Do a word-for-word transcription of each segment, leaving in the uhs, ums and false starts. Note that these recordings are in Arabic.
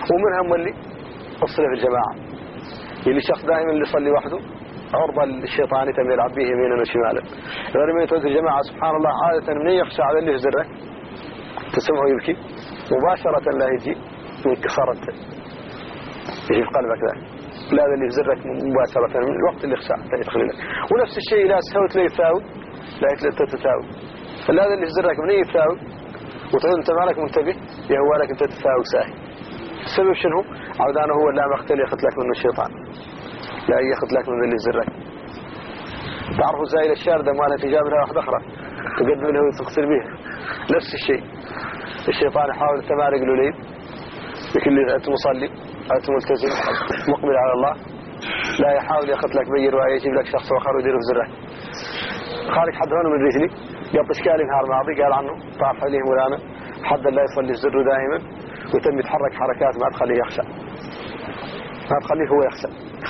ومنها مولي الصلاة في الجماعة، اللي الشخص دائما اللي يصلي وحده عرضة للشيطان يتم يلعب به يمينا وشمالا. لما يتوجه الجماعة سبحان الله عادة من يخشى على اللي يهزره تسمعه يبكي مباشرة لا يجي ويكسرت يجي في قلبك ذا، لا اللي يهزرك مباشرة من الوقت اللي يخشى حتى يدخل لك. ونفس الشيء لا سهوت لا يتساوي لا تتساوي، فلا اللي يهزرك من يتساوي وتقول انت مالك منتبه يهوى لك انت تتساوي ساهي. السبب شنو؟ عودانه هو لا مقتل ياخذ لك منه الشيطان، لا ياخذ لك من اللي يهزرك. تعرفوا زي الشاردة مالها تجاب لها واحدة أخرى تقدم له وتغسل به، نفس الشيء الشيطان يحاول التمارق له ليل لكل أنت مصلي أنت ملتزم مقبل على الله، لا يحاول ياخذ لك بي رواية يجيب لك شخص آخر ويديره في زره. خالق حد هون من رجلي قبل إشكالي نهار ماضي قال عنه طاف عليه مولانا حد لا يصلي الزر دائما ويتم يتحرك حركات ما تخليه يخشى، ما تخليه هو يخشى.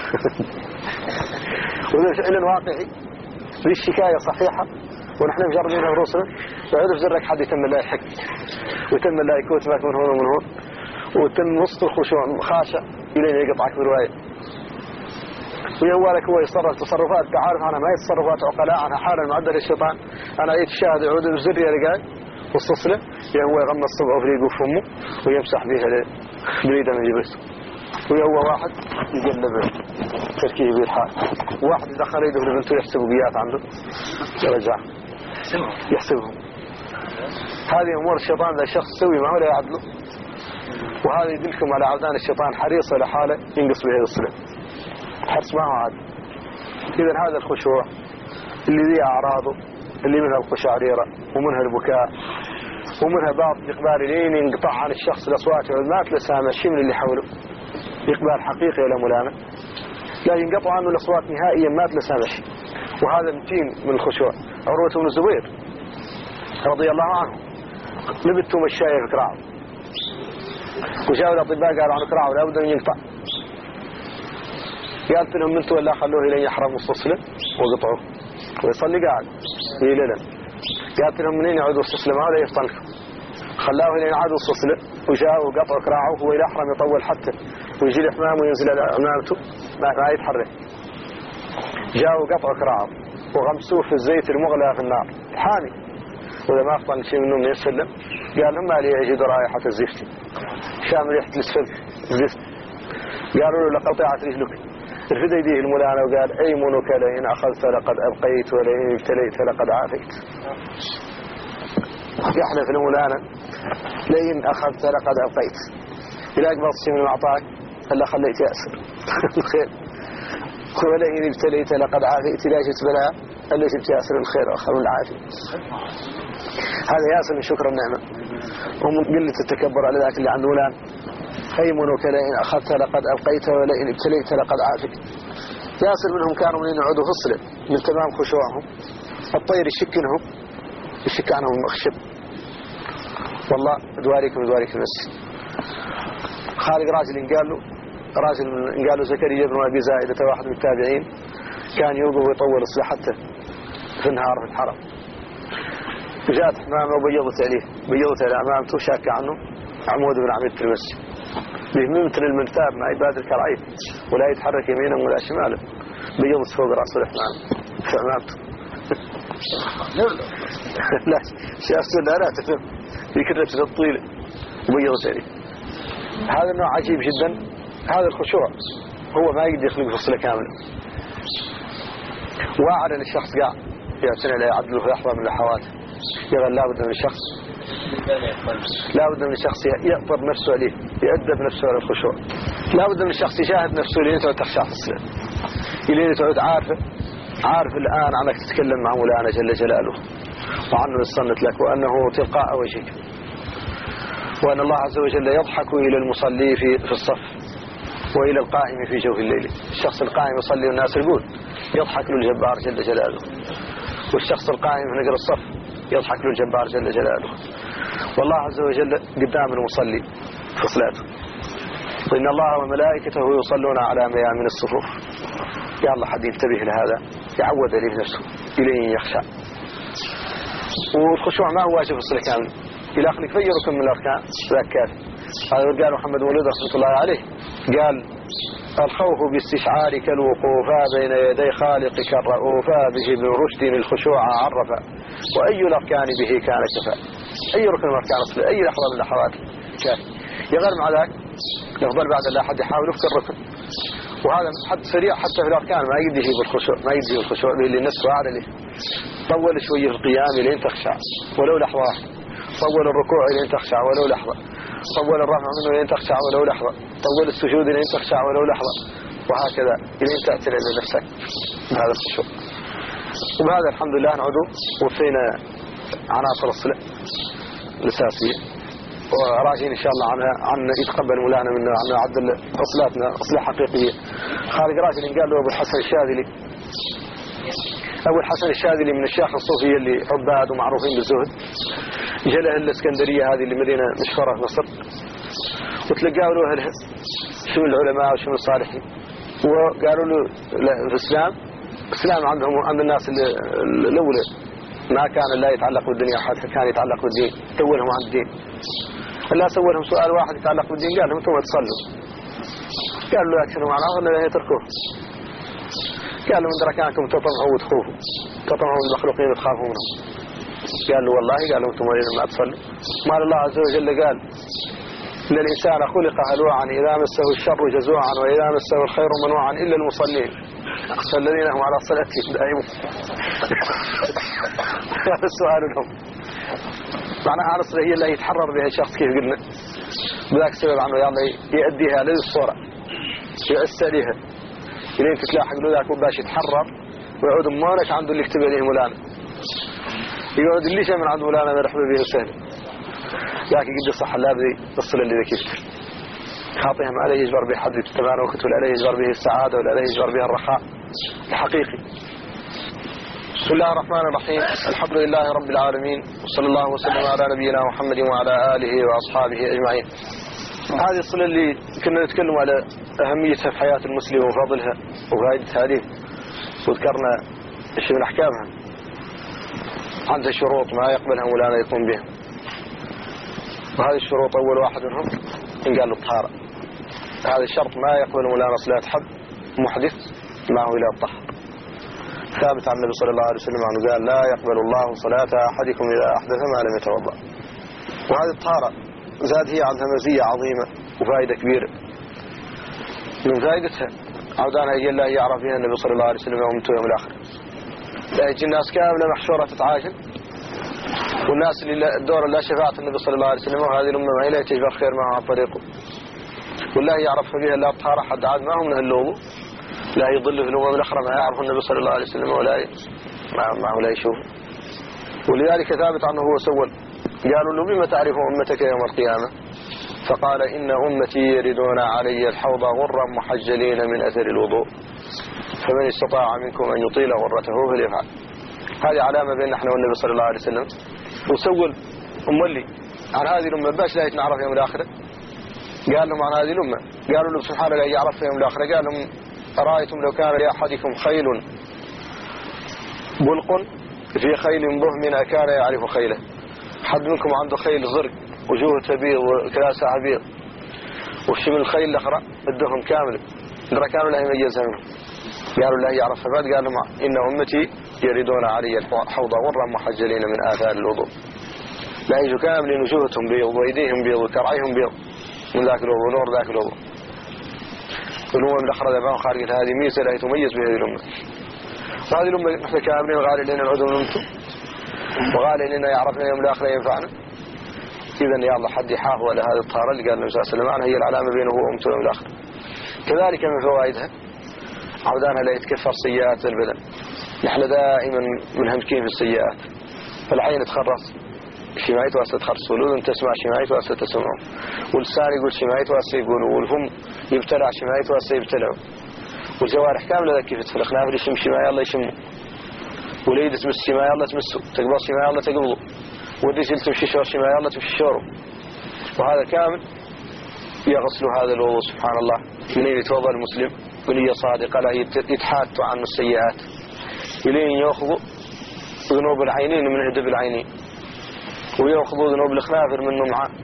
وإذا فعلا واقعي ذي الشكاية صحيحة ونحن مجربينها برسلنا وعيد في زرك حد يتم الله يحك ويتم الله يكوت معك من هون ومن هون ويتم وسط الخشوع خاشع إليه يقطعك برواية ويهوالك هو يتصرف تصرفات تعارف عنها ما هي تصرفات عقلاء عنها حالا معدل الشيطان. أنا أيت الشاهد يعود بزر يا رجال والصصلة يهو يغمى الصبع في ريقه فمه ويمسح بها بريدة من جبسه ويهو واحد يقلبه تركيه بالحال، واحد يدخل يده لبنته يحسب بيات عنده يرجع يحسبهم. هذه أمور الشيطان ذا الشخص سوي ما هو لا يعدله، وهذا يدلكم على عودان الشيطان حريص على حاله ينقص به الصلة حرص ما هو عاد. إذن هذا الخشوع اللي ذي أعراضه اللي منها القشعريرة ومنها البكاء ومنها بعض إقبال لين ينقطع عن الشخص الأصوات والمات لسامة الشيء من اللي حوله إقبال حقيقي إلى مولانا، لا ينقطع عنه الأصوات نهائيا مات لسامة شيء. وهذا متين من الخشوع. عروة بن الزبير رضي الله عنه لبتهم الشاي في كراعه وجاءوا الأطباء قالوا عن كراعه لا بد أن ينقطع، قالت لهم انتوا ولا خلوه إلى يحرم الصصلة وقطعوه ويصلي قاعد يليلا. قالت لهم منين يعودوا الصصلة ما هذا يفطنكم، خلاه إلى يعادوا الصصلة وجاءوا وقطعوا كراعه هو إلى يحرم يطول حتى ويجي الإحمام وينزل على أمامته ما يتحرك. جاءوا وقطعوا كراعه وغمسوه في الزيت المغلى في النار حامي وإذا ما أفطن شيء منهم يسلم قال لهم ما لي يجد رائحة الزفت شام ريحة السفل الزفت. قالوا له لقطعت رجلك ارفد يديه المولانا وقال أيمنك لئن أخذت لقد أبقيت ولئن ابتليت لقد عافيت. يحلف المولانا لئن أخذت لقد أبقيت إلا أقبض شيء من أعطاك إلا خليت يأسر الخير ولئن ابتليت لقد عافيت لا جئت بلاء إلا جئت يأسر الخير وأخر العافية. هذا يأسر من شكر النعمة ومن قلة التكبر على ذاك اللي عند مولانا. أيمنك لئن أخذت لقد أبقيت ولئن ابتليت لقد عافيت. ياسر منهم كانوا من يعودوا في الصلاة من تمام خشوعهم الطير يشكنهم يشك عنهم أخشب والله دواريكم دواريكم المسجد. خالق راجل قال له راجل قال له زكريا بن أبي زائدة واحد من التابعين كان يوقف ويطول الصلاة حتى في النهار في الحرم. جاءت حمامة وبيضت عليه بيضت على أمامته شاك عنه عمود بن عميد في المسجد مثل المنتاب ما يبادر كالعيد ولا يتحرك يمينا ولا شمالا بيضت فوق رأسه الحمام في أمامته. لا شافت لا لا تفهم في كرة الطويلة وبيضت عليه. هذا النوع عجيب جدا. هذا الخشوع هو ما يقدر يخلق فصلة كاملة واعد ان الشخص قاع يعتني لا يعدله في لحظة من اللحظات يقول لا بد من الشخص لا بد من الشخص يأطر نفسه عليه يأدب نفسه على الخشوع. لا بد من الشخص يجاهد نفسه لين تعود تخشع في الصلاة لين تعود عارفة عارف الآن عنك تتكلم مع مولانا جل جلاله وعنه الصنت لك وأنه تلقاء وجهك وأن الله عز وجل يضحك إلى المصلي في في الصف وإلى القائم في جوف الليل. الشخص القائم يصلي والناس يقول يضحك له الجبار جل جلاله، والشخص القائم في نقر الصف يضحك له الجبار جل جلاله. والله عز وجل قدام المصلي في صلاته وإن الله وملائكته يصلون على ميامن الصفوف. يا الله حد ينتبه لهذا يعود عليه نفسه إليه يخشى. والخشوع ما هو واجب في الصلاة كامل إلى أخلق في ركن من الأركان ذاك كافي هذا قال محمد مولود رحمة الله عليه قال الخوف باستشعارك الوقوفا بين يدي خالقك الرؤوفا به من رشد الخشوع عرفا وأي الأركان به كان كفا. أي ركن من أركان أصله أي لحظة من اللحظات كافي. يغير مع ذلك يفضل بعد الله حد يحاول يفكر الركن، وهذا حد سريع حتى في الأركان ما يقدر يجيب الخشوع، ما يقدر يجيب الخشوع اللي النفس واعدة له. طول شوية في القيام لين تخشع ولو لحظة واحدة، طول الركوع لين تخشع ولو لحظة، طول الرفع منه لين تخشع ولو لحظة، طول السجود لين تخشع ولو لحظة، وهكذا لين تأتي إلى نفسك بهذا الخشوع. وبهذا الحمد لله نعود وفينا عناصر الصلة الأساسية، وراجين إن شاء الله عنها عن يتقبل مولانا منا عن عدل أصلاتنا أصلة حقيقية. خارج راجل قال له أبو الحسن الشاذلي، أبو الحسن الشاذلي من الشيخ الصوفية اللي عباد ومعروفين بالزهد، جاء الإسكندرية هذه اللي مدينة مشهورة في مصر، وتلقاوا له أهلها شو العلماء وشو الصالحين، وقالوا له في الإسلام الإسلام عندهم عند الناس الأولى ما كان لا يتعلق بالدنيا أحد، كان يتعلق بالدين، تولهم عن الدين. الله سوى لهم سؤال واحد يتعلق بالدين، قال لهم انتم تصلوا، قالوا لا تشنوا معنا ولا يتركوه، قال لهم إن دركانكم تطمعوا وتخوفوا، تطمعوا المخلوقين وتخافونه، قال له والله، قال لهم انتم ولين ما تصلوا. مال الله عز وجل قال إن الإنسان خلق هلوعا إذا مسه الشر جزوعا وإذا مسه الخير منوعا إلا المصلين الذين هم على صلاتهم دائمون. هذا السؤال لهم معناها على الصلاة هي اللي يتحرر بها الشخص كيف قلنا، بذاك السبب عنه يلا يؤديها للصورة يؤسى لها إلين تتلاحق له ذاك وباش يتحرر ويعود مانك عنده اللي يكتب عليه مولانا، يقعد اللي شيء من عند مولانا مرحبا به وسهلا، ذاك يقدر صح لا بذي الصلة اللي ذاك يفتر خاطئهم عليه يجبر به حد يتبعنا وكتب عليه يجبر به السعادة ولا عليه يجبر به الرخاء الحقيقي. بسم الله الرحمن الرحيم، الحمد لله رب العالمين، وصلى الله وسلم على نبينا محمد وعلى آله وأصحابه أجمعين. هذه الصلة اللي كنا نتكلم على أهميتها في حياة المسلم وفضلها وفائدتها هذه، وذكرنا شيء من أحكامها، عندها شروط ما يقبلها مولانا يقوم بها، وهذه الشروط أول واحد منهم إن قال الطهارة. هذا الشرط ما يقبل مولانا صلاة حد محدث ما هو إلى الطهر، ثابت عن النبي صلى الله عليه وسلم عنه قال لا يقبل الله صلاة أحدكم إذا أحدث ما لم يتوضأ. وهذه الطهارة زاد هي عندها مزية عظيمة وفائدة كبيرة. من فائدتها عودانا هي الله يعرف فيها النبي صلى الله عليه وسلم وأمته يوم الآخر، لا يجي الناس كاملة محشورة تتعاجل، والناس اللي الدور لا شفاعة النبي صلى الله عليه وسلم وهذه الأمة ما إليه تجبر خير معها على طريقه، والله يعرف فيها لا طهارة حد عاد ما هم من اللوضو لا يضل في الأمم الأخرى ما يعرف النبي صلى الله عليه وسلم ولا معه لا يشوف. ولذلك ثابت عنه هو سول قالوا له بما تعرف أمتك يوم القيامة؟ فقال إن أمتي يردون علي الحوض غرا محجلين من أثر الوضوء فمن استطاع منكم أن يطيل غرته فليفعل. هذه علامة بين نحن والنبي صلى الله عليه وسلم. وسول أمولي عن هذه الأمة باش لا يتنعرف يوم الآخرة، قال لهم عن هذه الأمة، قالوا له سبحانه لا يعرف يوم الآخرة، قال لهم أرأيتم لو كان لأحدكم خيل بلق في خيل بهم أكان يعرف خيله، حد منكم عنده خيل زرق وجوه تبيض وكلاسة عبيض وشي من الخيل الأخرى بدهم كامل درا كانوا لا يميزها منهم، قالوا لا يعرف فبعد قال لهم إن أمتي يردون علي الحوض غرا محجلين من آثار الوضوء، لا يجوا كاملين وجوهتهم بيض وأيديهم بيض وكرعيهم بيض من ذاك الوضوء نور ذاك الوضوء. والأمم الأخرى ذبان خارج هذه ميزة لا تميز بهذه الأمة. وهذه الأمة نحن كاملين غالي لنا العدو نمتم وغالي لنا يعرفنا يوم الآخرة ينفعنا. إذن يا الله حد يحافظ على هذه الطهارة اللي قال النبي صلى الله عليه وسلم عنها هي العلامة بينه وأمته يوم الآخرة. كذلك من فوائدها عودانها لا يتكفر سيئات البدن. نحن دائما منهمكين في السيئات، فالعين تخرص شي ما يتوسط تخرص، والأذن تسمع شي ما يتوسط تسمعه، واللسان يقول شي ما يتوسط يقول، والفم يبتلع شي ما يتوسط يبتلعه، والجوارح كاملة ذا كيف تفرق نافل يشم شي ما يلا يشمه، واليد تمس شي ما يلا تمسه، تقبض شي ما يلا تقبضه، والرجل تمشي شور شي ما يلا تمشي شوره. وهذا كامل يغسل هذا الوضوء سبحان الله من يتوضأ المسلم بنية صادقة لا يتحات عن السيئات، إلين يأخذ ذنوب العينين من هدب العينين، ويأخذ ذنوب الخنافر من نمعة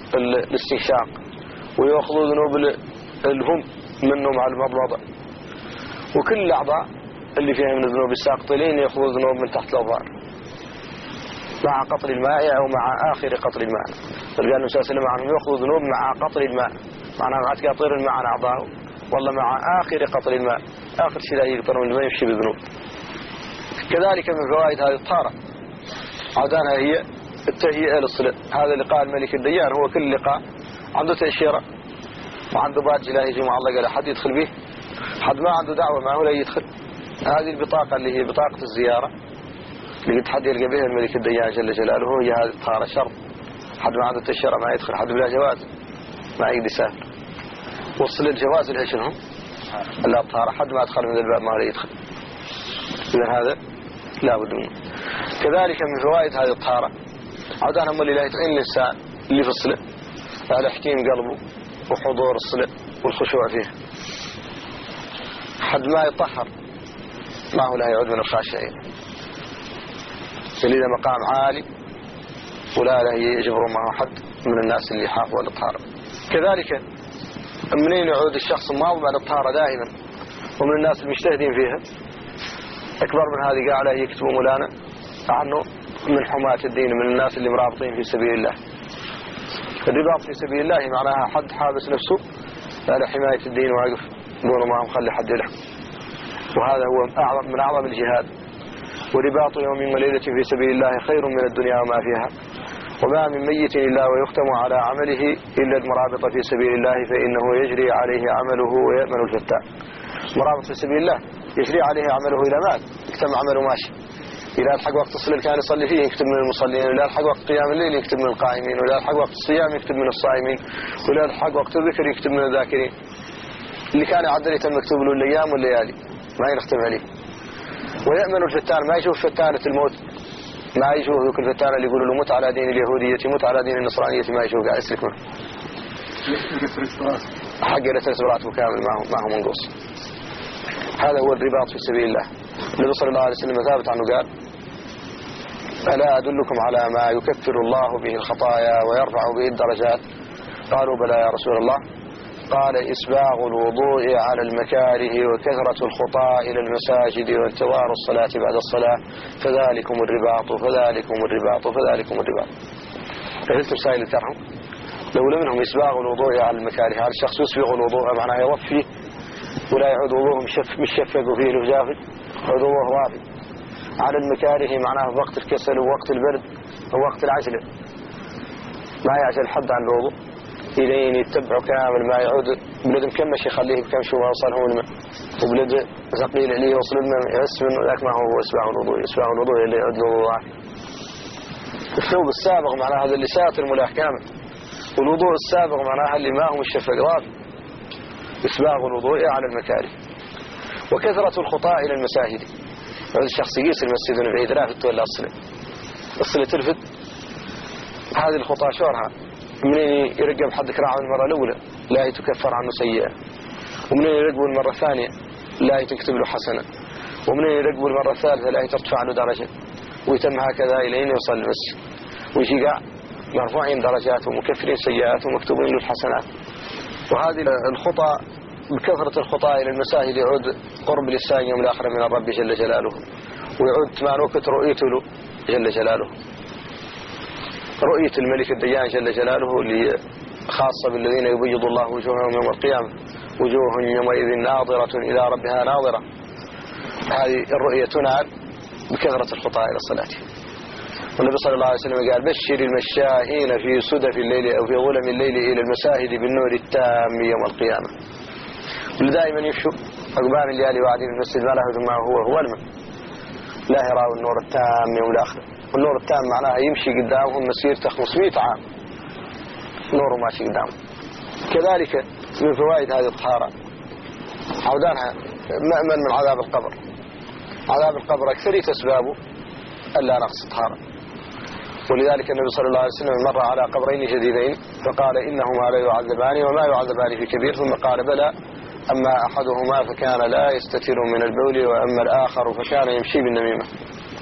الاستنشاق، ويأخذوا ذنوب الهم منه مع المضمضة، وكل الأعضاء اللي فيها من الذنوب الساقطين يأخذوا ذنوب من تحت الأظفار مع قطر الماء أو مع آخر قطر الماء. فقال النبي صلى الله عليه وسلم عنهم يأخذوا ذنوب مع قطر الماء، معناها ما تقطر الماء عن أعضائه، والله مع آخر قطر الماء، آخر شيء لا يقطر من الماء يمشي بذنوب. كذلك من فوائد هذه الطهارة عودانها هي التهيئة للصلاة. هذا لقاء الملك الديان هو كل لقاء عنده تأشيرة وعنده بادج لا يجي معلق لا حد يدخل به، حد ما عنده دعوة معه لا يدخل. هذه البطاقة اللي هي بطاقة الزيارة اللي قد حد يلقى بها الملك الديان جل جلاله، هي هذه الطهارة شرط. حد ما عنده تأشيرة ما يدخل، حد بلا جواز ما يقدر يسافر. وصل الجواز اللي شنهم لا الطهارة، حد ما أدخل من الباب ما لا يدخل. إذن هذا لا بد منه. كذلك من فوائد هذه الطهارة عودان هم اللي لا يتعين الإنسان اللي في الصلاة على حكيم قلبه وحضور الصلاة والخشوع فيه. حد ما يطهر ما هو لا يعود من الخاشعين، اللي له مقام عالي ولا لا يجبر معه حد من الناس اللي يحافظوا على الطهارة. كذلك منين يعود الشخص مواظب على الطهارة دائما ومن الناس المجتهدين فيها أكبر من هذه قاعدة يكتبوا مولانا عنه من حماة الدين، من الناس اللي مرابطين في سبيل الله. الرباط في سبيل الله معناها حد حابس نفسه على حماية الدين وعقف دون ما مخلي حد يلحق، وهذا هو أعظم من أعظم الجهاد. ورباط يوم وليلة في سبيل الله خير من الدنيا وما فيها، وما من ميت إلا ويختم على عمله إلا المرابط في سبيل الله فإنه يجري عليه عمله ويأمن الفتاة. مرابط في سبيل الله يجري عليه عمله إلى مات يكتم عمله ماشي، إلى الحق وقت الصلاة كان يصلي فيه يكتب من المصلين، وإلى الحق وقت قيام الليل يكتب من القائمين، وإلى الحق وقت الصيام يكتب من الصائمين، وإلى الحق وقت الذكر يكتب من الذاكرين. اللي كان يعدل يتم مكتوب له الأيام والليالي ما يختم عليه. ويأمن الفتان ما يشوف فتانة الموت، ما يشوف ذوك الفتانة اللي يقولوا له مت على دين اليهودية مت على دين النصرانية، ما يشوف قاعد يسلك منه حق لترس براته كامل ما هو ما هو منقص. هذا هو الرباط في سبيل الله. النبي صلى الله عليه وسلم ثابت عنه قال ألا أدلكم على ما يكفر الله به الخطايا ويرفع به الدرجات؟ قالوا بلى يا رسول الله. قال إسباغ الوضوء على المكاره وكثرة الخطاء إلى المساجد وانتظار الصلاة بعد الصلاة فذلكم الرباط فذلكم الرباط فذلكم الرباط. فهلتم سائل الترهم لو منهم إسباغ الوضوء على المكاره، هذا الشخص يسبغ الوضوء معناه يوفي ولا يعود وضوءه مش شفق فيه لجافل، وضوءه وافي. على المكاره معناه وقت الكسل ووقت البرد ووقت العجلة ما يعجل حد عن الوضوء إلين يتبعه كامل ما يعود بلد مكمش يخليه بكم شو وصل هو الماء، وبلد ثقيل عليه وصل الماء يحس منه ذاك ما هو إسباغ الوضوء. إسباغ الوضوء اللي يعود له وضوء. الثوب السابق معناه هذا اللي ساتر ملاح كامل، والوضوء السابق معناه اللي ما هو الشفق ضافي. إسباغ الوضوء على المكاره وكثرة الخطاء إلى المساجد. هذا الشخص يقيس المسجد البعيد لا فت ولا الصلاة الصلاة تلفت. هذه الخطاء شورها منين يرقب حد كراعه المرة الأولى لا يتكفر عنه سيئة، ومنين يرقب المرة الثانية لا تكتب له حسنة، ومنين يرقب المرة الثالثة لا ترتفع له درجة، ويتم هكذا إلى يوصل المسجد ويجي قاع مرفوعين درجات ومكفرين سيئات ومكتوبين له الحسنات. وهذه الخطى بكثرة الخطى إلى المساجد يعود قرب للساء يوم الآخر من الرب جل جلاله، ويعود تمانوكة رؤيته له جل جلاله، رؤية الملك الديان جل جلاله اللي خاصة بالذين يبيض الله وجوههم يوم القيامة وجوه يومئذ ناظرة إلى ربها ناظرة. هذه الرؤية تنال بكثرة الخطى إلى الصلاة. والنبي صلى الله عليه وسلم قال بشر المشائين في سدف الليل أو في ظلم الليل إلى المساجد بالنور التام يوم القيامة. ودائما يمشوا عقبان الليالي وعدين المسجد ما له ما هو هو الماء لا يراه النور التام يوم الآخر. والنور التام معناها يمشي قدامهم مسيرة خمسمائة عام نور ماشي قدامهم. كذلك من فوائد هذه الطهارة عودانها مأمن من عذاب القبر. عذاب القبر أكثر أسبابه ألا نقص الطهارة، ولذلك النبي صلى الله عليه وسلم مر على قبرين جديدين فقال إنهما لا يعذبان وما يعذبان في كبير، ثم قال بلى أما أحدهما فكان لا يستتر من البول وأما الآخر فكان يمشي بالنميمة.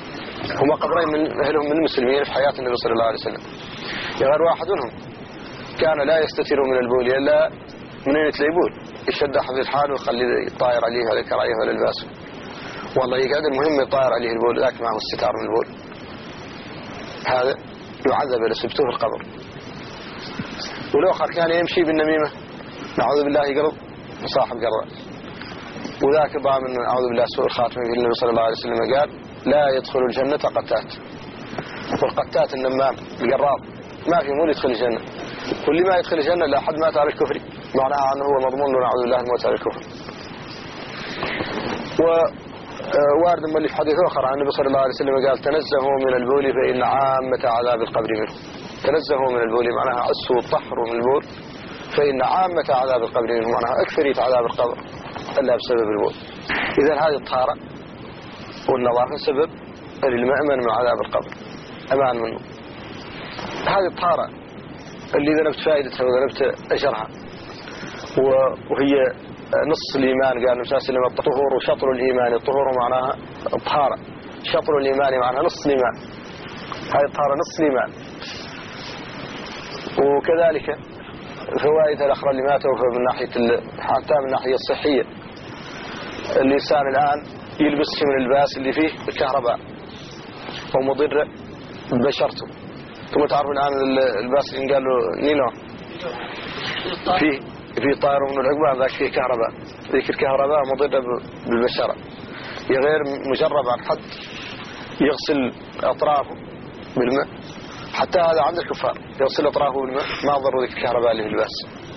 هما قبرين من أهلهم من المسلمين في حياة النبي صلى الله عليه وسلم. غير واحد منهم كان لا يستتر من البول إلا من أين يبول، يشد أحد الحال ويخلي الطائر عليه ولا الكرايه ولا الباس، والله يقعد المهم يطائر عليه البول، ذاك معه استتار من البول، هذا يعذب إذا سبته في القبر. والآخر كان يمشي بالنميمة، نعوذ بالله قرض صاحب قرض، وذاك ضامن أعوذ بالله سوء الخاتمة. النبي صلى الله عليه وسلم قال لا يدخل الجنة قتات، والقتات النمام القراض ما في مول يدخل الجنة، كل ما يدخل الجنة لا أحد مات على الكفر، معناها أنه هو مضمون نعوذ بالله الموت على الكفر. ووارد مولي في حديث آخر عن النبي صلى الله عليه وسلم قال تنزهوا من البول فإن عامة عذاب القبر منه. تنزهوا من البول معناها عسوا الطهر من البول، فإن عامة عذاب القبر منه، معناها أكثرية عذاب القبر إلا بسبب البول. إذن هذه الطهارة والنظافة سبب للمأمن من عذاب القبر، أمان منه. هذه الطهارة اللي ذنبت فائدتها وذنبت أجرها، وهي نص الإيمان. قال النبي صلى الله عليه وسلم الطهور شطر الإيمان، الطهور معناها الطهارة، شطر الإيمان معناها نص الإيمان، هذه الطهارة نص الإيمان. وكذلك فوائد الأخرى اللي ما توفى من ناحية حتى من الناحية الصحية. الإنسان الآن يلبس من الباس اللي فيه الكهرباء ومضر ببشرته. ثم تعرف الآن الباس اللي قال له نينو فيه فيه طائر من العقبة، ذاك فيه كهرباء، ذيك الكهرباء مضرة بالبشرة، غير مجرب عن حد يغسل أطرافه بالماء، حتى هذا عند الكفار يغسل أطرافه بالماء ما ضر ذيك الكهرباء اللي في الباس،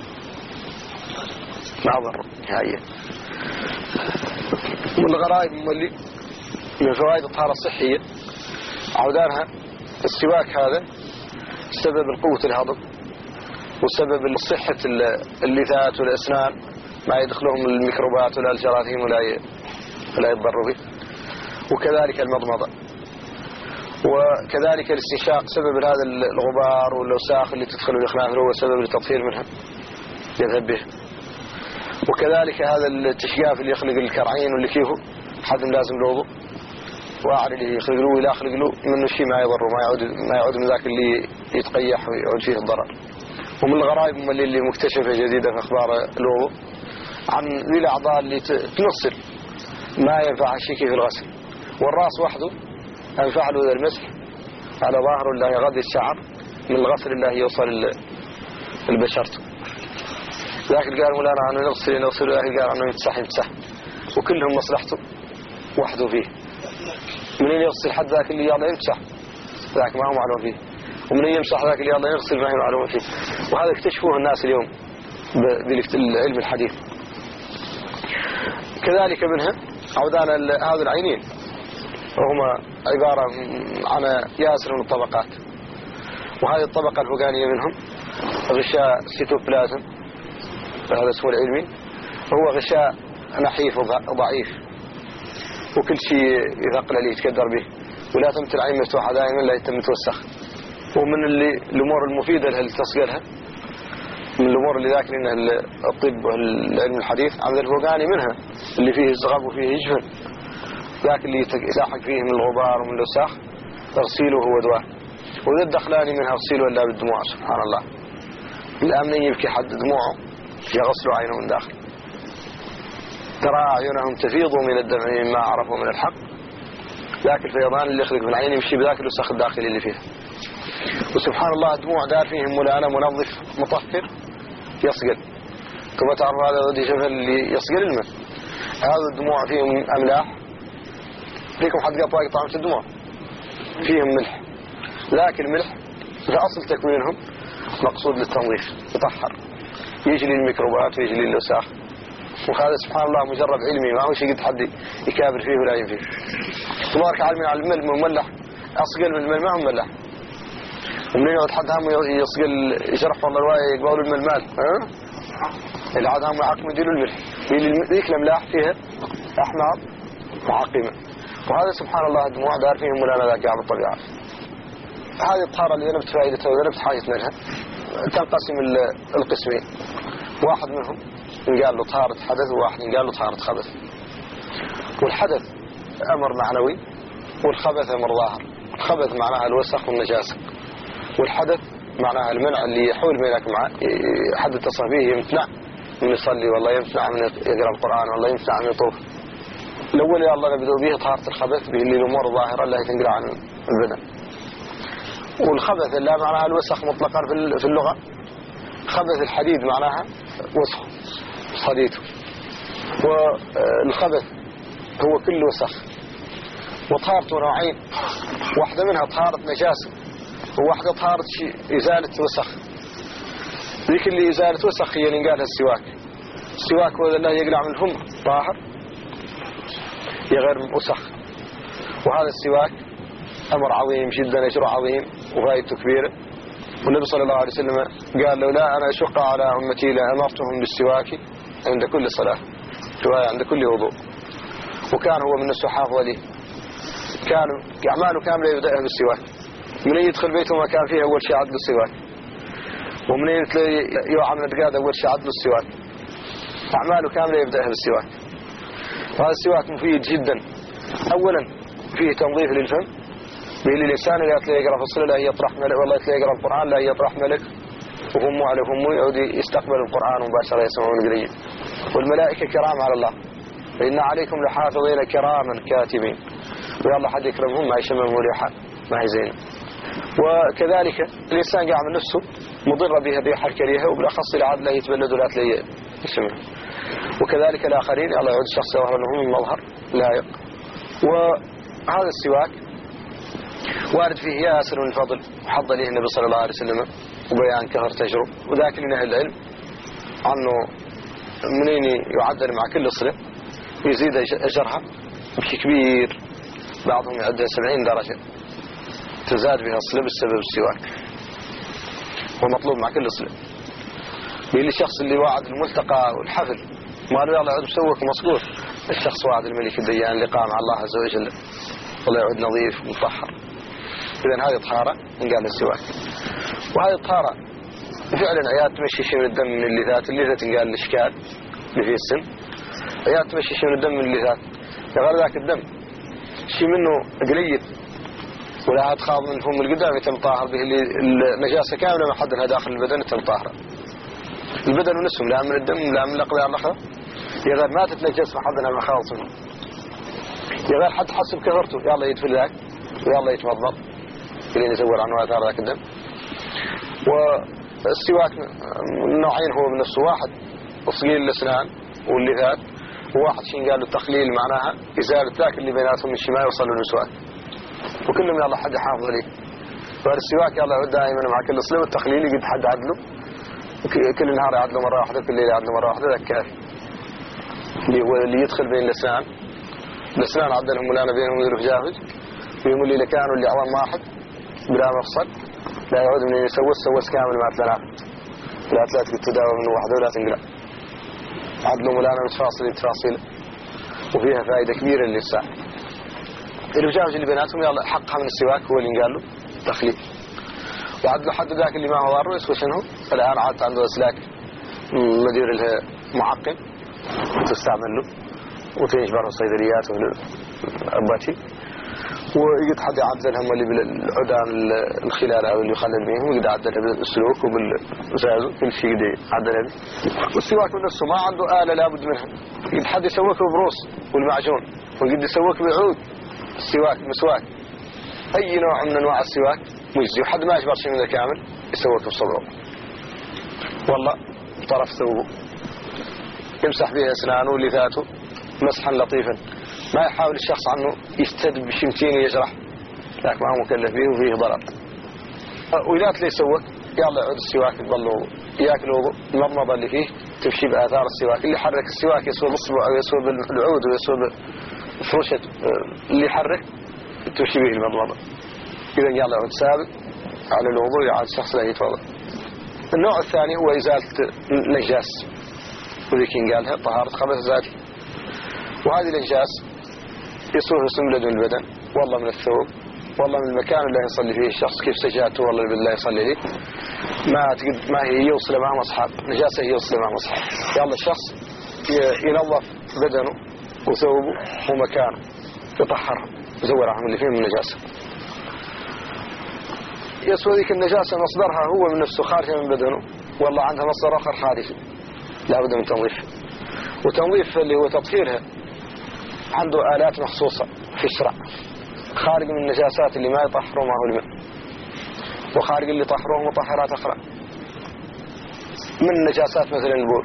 ما ضر نهائيا. من الغرائب اللي من فوائد الطهارة الصحية عودانها السواك، هذا سبب القوة الهضم وسبب صحة اللثات والأسنان، ما يدخلهم الميكروبات ولا الجراثيم ولا ولا يتضروا به. وكذلك المضمضة، وكذلك الاستنشاق سبب هذا الغبار والأوساخ اللي تدخل الأخناف هو سبب التطهير منها يذهب به. وكذلك هذا التشقاف اللي يخلق الكرعين واللي كيفه حد لازم له واعر اللي يخلق له ولا يخلق له منه شيء ما يضر ما يعود ما يعود من ذاك اللي يتقيح ويعود فيه الضرر. ومن الغرائب اللي مكتشفة جديدة في أخبار الوضوء عن ذي الأعضاء اللي تنصل ما ينفع شيء في الغسل، والرأس وحده أنفع له ذا المسح على ظاهره الله يغذي الشعر من الغسل الله يوصل البشرته. ذاك قال مولانا عنه نغسل نغسل، ذاك قال عنه يتسح يتسح، وكلهم مصلحته وحده فيه. منين يغسل حد ذاك اللي يلا يمسح ذاك ما هو معلوم فيه، ومنين يمسح ذاك اللي يلا يغسل ما هي معلوم فيه. وهذا اكتشفوه الناس اليوم بالعلم الحديث. كذلك منها عودان هذا العينين، وهما عبارة عن ياسر من الطبقات، وهذه الطبقة الفوقانية منهم غشاء سيتوبلازم، هذا اسمه العلمي، هو غشاء نحيف وضعيف وكل شيء يثقل عليه يتكدر به، ولا تمت العين مفتوحة دائما لا يتم توسخ. ومن اللي الأمور المفيدة اللي تصقلها من الأمور اللي ذاكرينها الطب والعلم الحديث عن الفوقاني منها اللي فيه الزغب وفيه يجفن، ذاك اللي يلاحق فيه من الغبار ومن الوساخ تغسيله هو دواء. وإذا الدخلاني منها غسيله إلا بالدموع، سبحان الله، الآمنين يبكي حد دموعه يغسلوا عينه من داخل، ترى أعينهم تفيض من الدمع مما عرفوا من الحق، ذاك الفيضان اللي يخرج من العين يمشي بذاك الوسخ الداخلي اللي فيها. وسبحان الله الدموع دار فيهم ملانة منظف مطهر يصقل. كما تعرف هذا ودي شفل اللي يصقل الماء، هذا الدموع فيهم أملاح، فيكم حد قطع طعمة الدموع فيهم ملح، لكن الملح في أصل تكوينهم مقصود للتنظيف يطهر، يجلي الميكروبات ويجلي الوساخ. وهذا سبحان الله مجرد علمي ما هو شيء قد حد يكابر فيه ولا ينفيه. تبارك علمي على الملح مملح أصقل من الماء ما هو مملح، ومن يقعد حد هم يصقل يشرح والله رواية يقبلوا الملمال ها اللي عاد هم يعقموا يديروا الملح، ذيك الأملاح فيها أحمر معقمة. وهذا سبحان الله الدموع دار فيهم ولا لا قاعد بالطبيعة. هذه الطهارة اللي ذنبت فائدتها وذنبت حاجة منها تنقسم القسمين، واحد منهم قال له طهارة حدث وواحد قال له طهارة خبث. والحدث أمر معنوي والخبث أمر ظاهر. الخبث معناها الوسخ والنجاسة، والحدث معناها المنع اللي يحول بينك مع حد اتصل به، يمتنع من يصلي، والله يمتنع من يقرأ القرآن، والله يمتنع من يطوف. الأول يا الله نبدأ به طهارة الخبث، به اللي الأمور الظاهرة اللي تنقرأ عن البدن. والخبث اللي معناها الوسخ مطلقا في اللغة. خبث الحديد معناها وسخ صديته، والخبث هو كل وسخ. وطهارته نوعين، واحدة منها طهارة نجاسة، وواحدة طهارة إزالة وسخ. ذيك اللي إزالة وسخ هي اللي قالها السواك. السواك هو الله يقلع من الهم طاهر يغير وسخ. وهذا السواك أمر عظيم جدا، أجر عظيم وفائدته كبيرة. والنبي صلى الله عليه وسلم قال لولا أنا أشق على أمتي لأمرتهم بالسواك عند كل صلاة، رواية عند كل وضوء. وكان هو من الصحابة وليه كانوا أعماله كاملة يبدأها بالسواك. من يدخل بيته ما كان فيه أول شيء عدل السواك، ومن يوعى من الدقاد أول شيء عدل السواك. أعماله كاملة يبدأها بالسواك. وهذا السواك مفيد جدا. أولا فيه تنظيف للفم، بيلي الإنسان لا يطلع يقرأ في الصلاة لا يطرح ملك، والله يطلع يقرأ القرآن لا يطرح ملك وهم على هم يعود يستقبل القرآن مباشرة يسمعون القرية. والملائكة كرام على الله، فإن عليكم لحافظين كراما كاتبين، ويالله حد يكرمهم ما يشمموا ريحة ما هي زين. وكذلك الإنسان قاعد من نفسه مضر بها الريحة الكريهة، وبالأخص العاد لا يتبلد ولا تلاقيه يسمع. وكذلك الآخرين الله يعود الشخص ظهر لهم من مظهر لائق. وهذا السواك وارد فيه ياسر من الفضل وحض ليه النبي صلى الله عليه وسلم وبيان كثر تجرب. وذاك من أهل العلم عنه منين يعدل مع كل صلة ويزيد أجرها بشيء كبير، بعضهم يعدل سبعين درجة تزاد بها الصلة بسبب السواك. ومطلوب مع كل صلة. بيلي الشخص اللي وعد الملتقى والحفل ما له يلا يعود مسوك ومصقول، الشخص وعد الملك الديان اللي قام على الله عز وجل والله يعود نظيف ومطهر. إذن هذه طهارة من قال السواك. وهذه طهارة فعلا عياد تمشي شيء من الدم من اللذات. اللذات قال الإشكال اللي فيه السن، عياد تمشي شيء من الدم من اللذات. غير ذاك الدم شيء منه قليل ولا تخاض من فم القدام يتم طاهر به. اللي النجاسة كاملة ما حدها داخل البدن يتم طاهرة. البدن ونسهم لا من الدم لا من الأقذار الأخرى يغير ما تتنجس ما حدنا ما خالص منه. يغير حد حسب كثرته يلا يدفل ذاك ويلا يتمضمض يلين يزور عن وآثار ذاك الدم. والسواك نوعين هو من نفسه، واحد تصقيل الأسنان واللثات، وواحد شين قال التقليل معناها إزالة ذاك اللي بيناتهم من الشمال يوصلوا للسواك. وكلهم يلا حد حافظ عليه. فالسواك يلا يعود دائما مع كل صلة، والتقليل يقد حد عدله كل نهار يعدله مرة واحدة، كل ليلة يعدله مرة واحدة. ذاك كافي. اللي هو اللي يدخل بين الأسنان، الأسنان عدلهم ولانا بينهم يدرف جاهز ويقول لي كانوا اللي عظم واحد بلا مفصل لا يعود من يسوس سوس كامل مع ثلاثة لا ثلاثة تداوى من واحدة ولا تنقلع. عدلهم ولانا متفاصل تفاصيل وفيها فائدة كبيرة للإنسان. الرجاج اللي بيناتهم يلا حقها من السواك هو اللي قال له تخليل. وعدلوا حد ذاك اللي ما هو ضاره يسوى شنو الآن عادت عنده أسلاك مدير لها معقم تستعمل له وتنجبره الصيدليات والأباتي، ويقد حد يعدلهم اللي بالعدان الخلال أو اللي يخلل بيهم ويقد يعدلها بالسلوك وبالزازو كل شيء يقد يعدلها به. والسواك من نفسه ما عنده آلة لابد منها، يقد حد يسوك ببروس والمعجون ويقد يسوك بعود السواك مسواك. أي نوع من أنواع السواك مجزي، وحد ما يجبر شيء من كامل يسوك بصبعه والله بطرف ثوبه يمسح بها أسنانه ولثاته مسحا لطيفا. ما يحاول الشخص عنه يستدب بشمتين ويجرح، لكن ما هو مكلف به وفيه ضرر. وإذا تلي يسوك يلا يعود السواك يضل ياكل المضمضة اللي فيه تمشي بآثار السواك. اللي يحرك السواك يسوى بالصبع ويسوى بالعود ويسوى بفرشة اللي يحرك تمشي به المضمضة. إذا يلا يعود سابق على الوضوء يعاد الشخص لا يتوضأ. النوع الثاني هو إزالة النجاس، وذيكين قالها طهارة خبث ذاتي. وهذه النجاس يصير سملة من البدن والله من الثوب والله من المكان اللي يصلي فيه الشخص كيف سجاته والله بالله يصلي ليه ما تقد ما هي يوصل مع مصحاب نجاسة هي يوصل مع مصحاب. يلا الشخص ينظف بدنه وثوبه ومكانه يطهرهم يزورهم اللي فيه من النجاسة. يسوى ذيك النجاسة مصدرها هو من نفسه خارجة من بدنه، والله عندها مصدر آخر خارجي لا بد من تنظيف. وتنظيف اللي هو تطهيرها عنده آلات مخصوصة في الشرع، خارج من النجاسات اللي ما يطهره ما هو الماء، وخارج اللي طهره مطهرات أخرى. من النجاسات مثلا البول،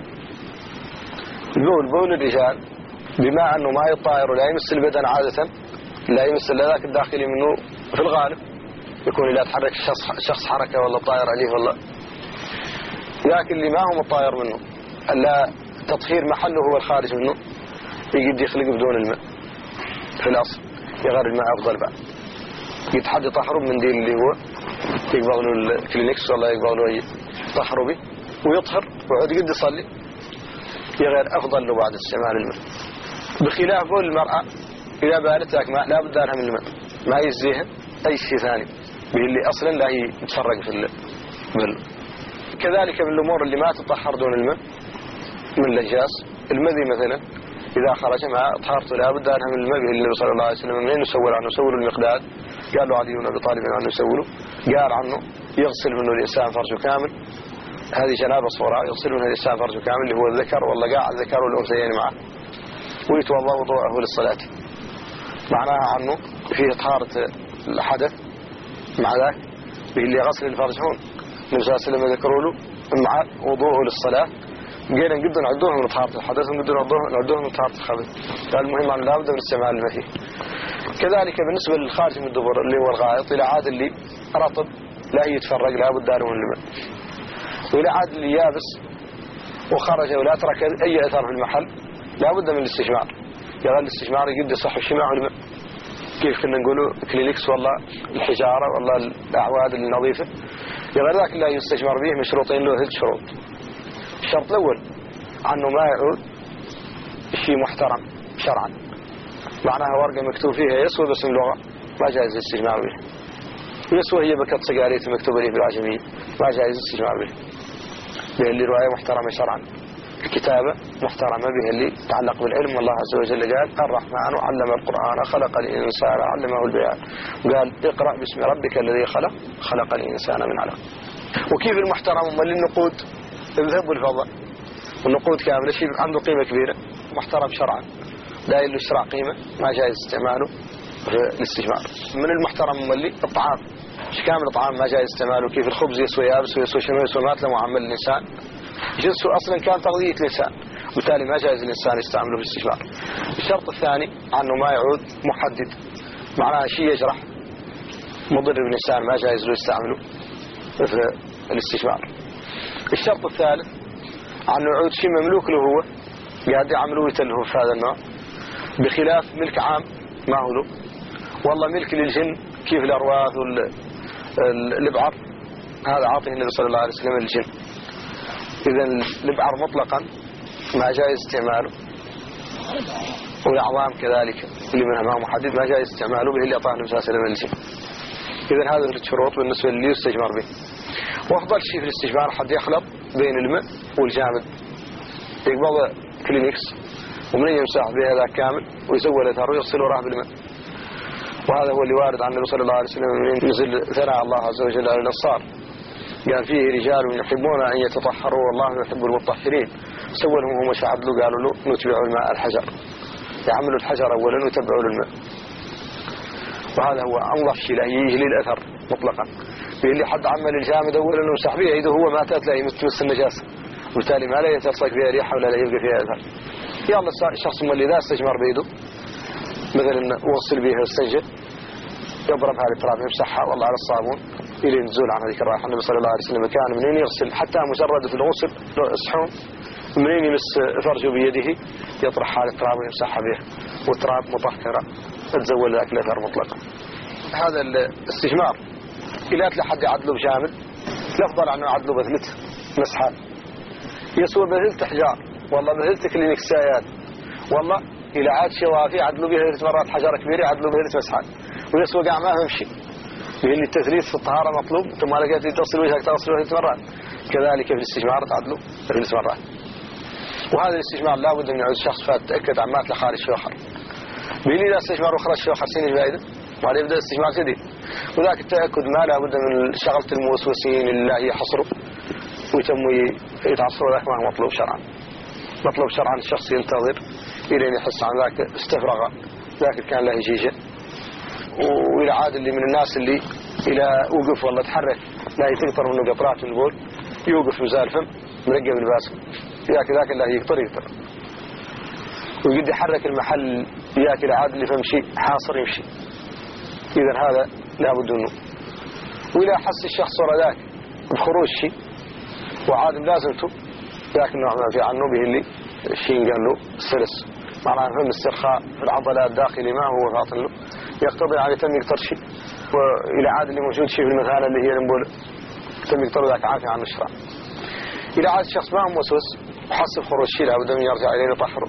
البول بول الرجال بما أنه ما يطاير ولا يمس البدن عادة، لا يمس إلا ذاك الداخلي منه في الغالب، يكون لا تحرك شخص, شخص حركة ولا طاير عليه ولا، لكن اللي ما هو مطاير منه ألا تطهير محله هو الخارج منه يقد يخلق بدون الماء في الأصل، يغير الماء أفضل بعد يتحدي طهره من دين اللي هو يقبض له الكلينكس ولا يقبض له طهره به ويطهر وعود يقد يصلي يغير أفضل له بعد استعمال الماء. بخلاف المرأة إذا بالت لك ماء لا بد لها من الماء، ما يزيها أي شيء ثاني به اللي أصلا لا يتفرق في البل. كذلك من الأمور اللي ما تطهر دون الماء من النجاس المذي مثلا، إذا خرج مع طهارته لا بد لها من الماء به النبي صلى الله عليه وسلم منين يسول عنه يسول المقداد، قال له علي بن أبي طالب عنه يسوله، قال عنه يغسل منه الإنسان فرجه كامل، هذه جنابة صغرى يغسل منها الإنسان فرجه كامل اللي هو الذكر ولا قاع الذكر والأنثيين معه، ويتوضأ وضوءه للصلاة. معناها عنه فيه طهارة الحدث مع ذاك اللي غسل الفرج هون النبي صلى الله عليه وسلم ذكروا له مع وضوءه للصلاة، قينا نقدر نعدوهم من طهارة الحدث ونقدر نعدوهم من طهارة الخبث. المهم أنه لا بد من استعمال الماء فيه. كذلك بالنسبة للخارج من الدبر اللي هو الغائط، إلى عاد اللي رطب لا يتفرق لا بد له من الماء، وإلى عاد اللي يابس وخرج ولا ترك أي أثر في المحل لا بد من الاستجمار. يغل الاستجمار يقد يصح الشماع والماء، كيف كنا نقوله كلينكس والله الحجارة والله الأعواد النظيفة، يغل ذاك لا يستجمر به مشروطين له ثلاث شروط. الشرط الأول عنه ما يعود شيء محترم شرعا، معناها ورقة مكتوب فيها يسوى باسم اللغة ما جائز الاستجمار به، يسوى هي بكت سجاريت مكتوبة له بالعجمية ما جائز الاستجمار به، به اللي رواية محترمة شرعا، الكتابة محترمة به اللي تعلق بالعلم. والله عز وجل قال الرحمن علم القرآن خلق الإنسان علمه البيان، وقال اقرأ باسم ربك الذي خلق خلق الإنسان من علق. وكيف المحترم أمال النقود الذهب والفضة والنقود كاملة شيء عنده قيمة كبيرة محترم شرعا لا يلو شرع قيمة ما جائز استعماله في الاستجمار. من المحترم أمال الطعام كامل الطعام ما جائز استعماله، كيف الخبز يسوى يابس ويسوى شنو يسوى مات لمعامل الإنسان جنسه أصلا كان تغذية الإنسان، وبالتالي ما جائز الإنسان يستعمله في الاستجمار. الشرط الثاني عنه ما يعود محدد، معناه شيء يجرح مضر بالإنسان ما جائز له يستعمله في الاستجمار. الشرط الثالث عنه يعود شيء مملوك له هو قاعد يعملوه يتلهه في هذا النوع، بخلاف ملك عام ما هو له، والله ملك للجن كيف الأرواح والإبعار هذا عاطيه النبي صلى الله عليه وسلم للجن. إذا الإبعار مطلقا ما جائز استعماله، والأعظام كذلك اللي منها ما محدد ما جائز استعماله به اللي أعطاه النبي صلى الله عليه وسلم للجن. إذا هذه الشروط بالنسبة للي يستجمر به. وأفضل شيء في الاستجمار حد يخلط بين الماء والجامد، يقبض كلينكس ومن يمسح به هذا كامل ويزول اثره ويغسله راه بالماء. وهذا هو اللي وارد عن النبي صلى الله عليه وسلم من نزل ثناء الله عز وجل على النصار، قال فيه رجال يحبون أن يتطهروا والله يحب المطهرين، سولهم هم شعبوا قالوا له نتبعوا الماء الحجر، يعملوا الحجر أولا ويتبعوا الماء. وهذا هو أنظف شيء له يجلي الأثر مطلقا، اللي حد عمل الجامد أولا ومسح بها إذا هو ما تتلاقي متمس النجاسة، وبالتالي ما لا يتلصق فيها ريحة ولا لا يبقى فيها أثر. يلا الشخص اللي ذا استجمر بيده مثلا وصل بها السنجة يضرب هذه التراب يمسحها والله على الصابون إلى نزول عن هذه الرائحة. النبي صلى الله عليه وسلم كان منين يغسل حتى مجرد في الغسل الصحون منين يمس فرجه بيده يطرح هذه التراب ويمسحها بها، والتراب مطهرة تزول ذاك الأثر مطلقا. هذا الاستجمار إلا لحد يعدله بجامد الأفضل عنه يعدله بثلث مسحات، يسوى بثلث حجار والله بثلث كلينكسايات والله إلى عاد شوافي عدلوا بها ثلاث مرات حجرة كبيرة عدلوا بها ثلاث مسحات، ويسوى قاع ما همشي لأن التثليث في الطهارة مطلوب. ثم لقيت تصل وجهك تصل ثلاث مرات، كذلك في الاستجمار تعدلوا ثلاث مرات. وهذا الاستجمار لا بد من يعود الشخص فتأكد عمات لخارج شوخر، بيني إذا استجمار وخرج شوخر سين الفائدة وعليه يبدأ الاستجمار جديد. وذاك التأكد ما لا بد من شغلة الموسوسين اللي هي حصره ويتم يتعصروا. ذاك ما هو مطلوب شرعا. مطلوب شرعا الشخص ينتظر إلى أن يحس عن ذاك استفرغ ذاك كان له جيجة. وإلى عاد اللي من الناس اللي إلى وقف والله تحرك لا يتقطر منه قطرات من البول يوقف مزالفم مرقم الباسم ذاك ذاك اللي يقطر يقطر ويقد يحرك المحل ذاك إلى عاد اللي فمشي حاصر يمشي. إذن هذا لا بد منه. وإلى حس الشخص ولا ذاك بخروج شيء وعادم لازمته ذاك النوع ما في عنه به اللي الشيء قال له السلس معناه فهم استرخاء في العضلات الداخلي ما هو فاطن له يقتضي على تم يقتر شيء. وإلى عاد اللي موجود شيء في المثالة اللي هي نقول تم يقتر ذاك عافية عن الشرع. إلى عاد الشخص ما هو موسوس وحس بخروج شيء لابد من يرجع إليه يطهره.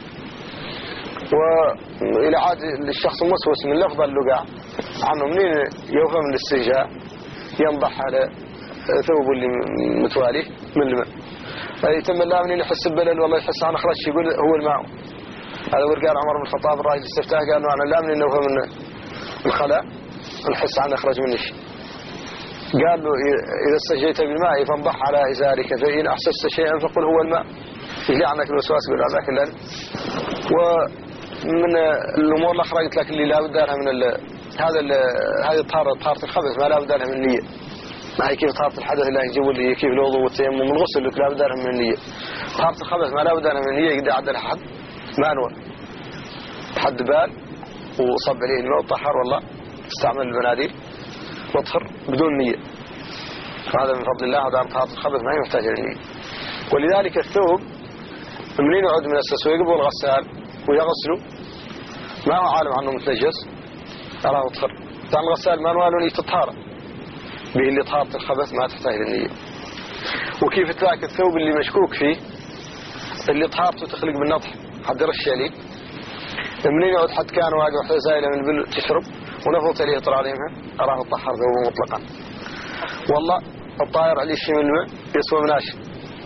وإلى عاد الشخص الموسوس من لفظ اللقاء عنه منين يوفى من الاستنجاء ينضح على ثوب اللي متواليه من الماء. يتم الله منين يحس ببلل والله يحس عن أخرج يقول هو الماء. هذا ورقال عمر بن الخطاب الراجل استفتاه قال له أنا لا منين يوفى من الخلاء نحس عن أخرج منه شيء. قال له إذا استجيت بالماء فانضح على إزارك فإن أحسست شيئا فقل هو الماء يلي عنك الوسواس بالعذاك الله. ومن الأمور الأخرى قلت لك اللي لا بد لها من هذا هذه طهارة طهارة الخبث ما لا بد لها من النية. ما هي كيف طهارة الحدث اللي يجيبوا اللي كيف الوضوء والتيمم من الغسل اللي لا بد لها من النية. طهارة الخبث ما لا بد لها من النية يقدر يعدل حد مانوال حد بال وصب عليه الماء وطهر والله استعمل المناديل واطهر بدون نية. هذا من فضل الله. هذا طهارة الخبث ما هي محتاجة للنية. ولذلك الثوب منين يعود من السس ويقبل الغسال ويغسله ما هو عالم عنه متنجس أراه طهر. طبعا الغسال ما نوالون يتطهر به اللي طهارة الخبث ما تحتاج للنية. وكيف تلاك الثوب اللي مشكوك فيه اللي طهارته تخلق بالنضح حد رش عليه منين يعود حد كان واقع وحده زايلة من البل تشرب ونفضت عليه طلع عليها أراه طهر ثوبه مطلقا. والله الطائر عليه شيء من الماء يسوى مناشد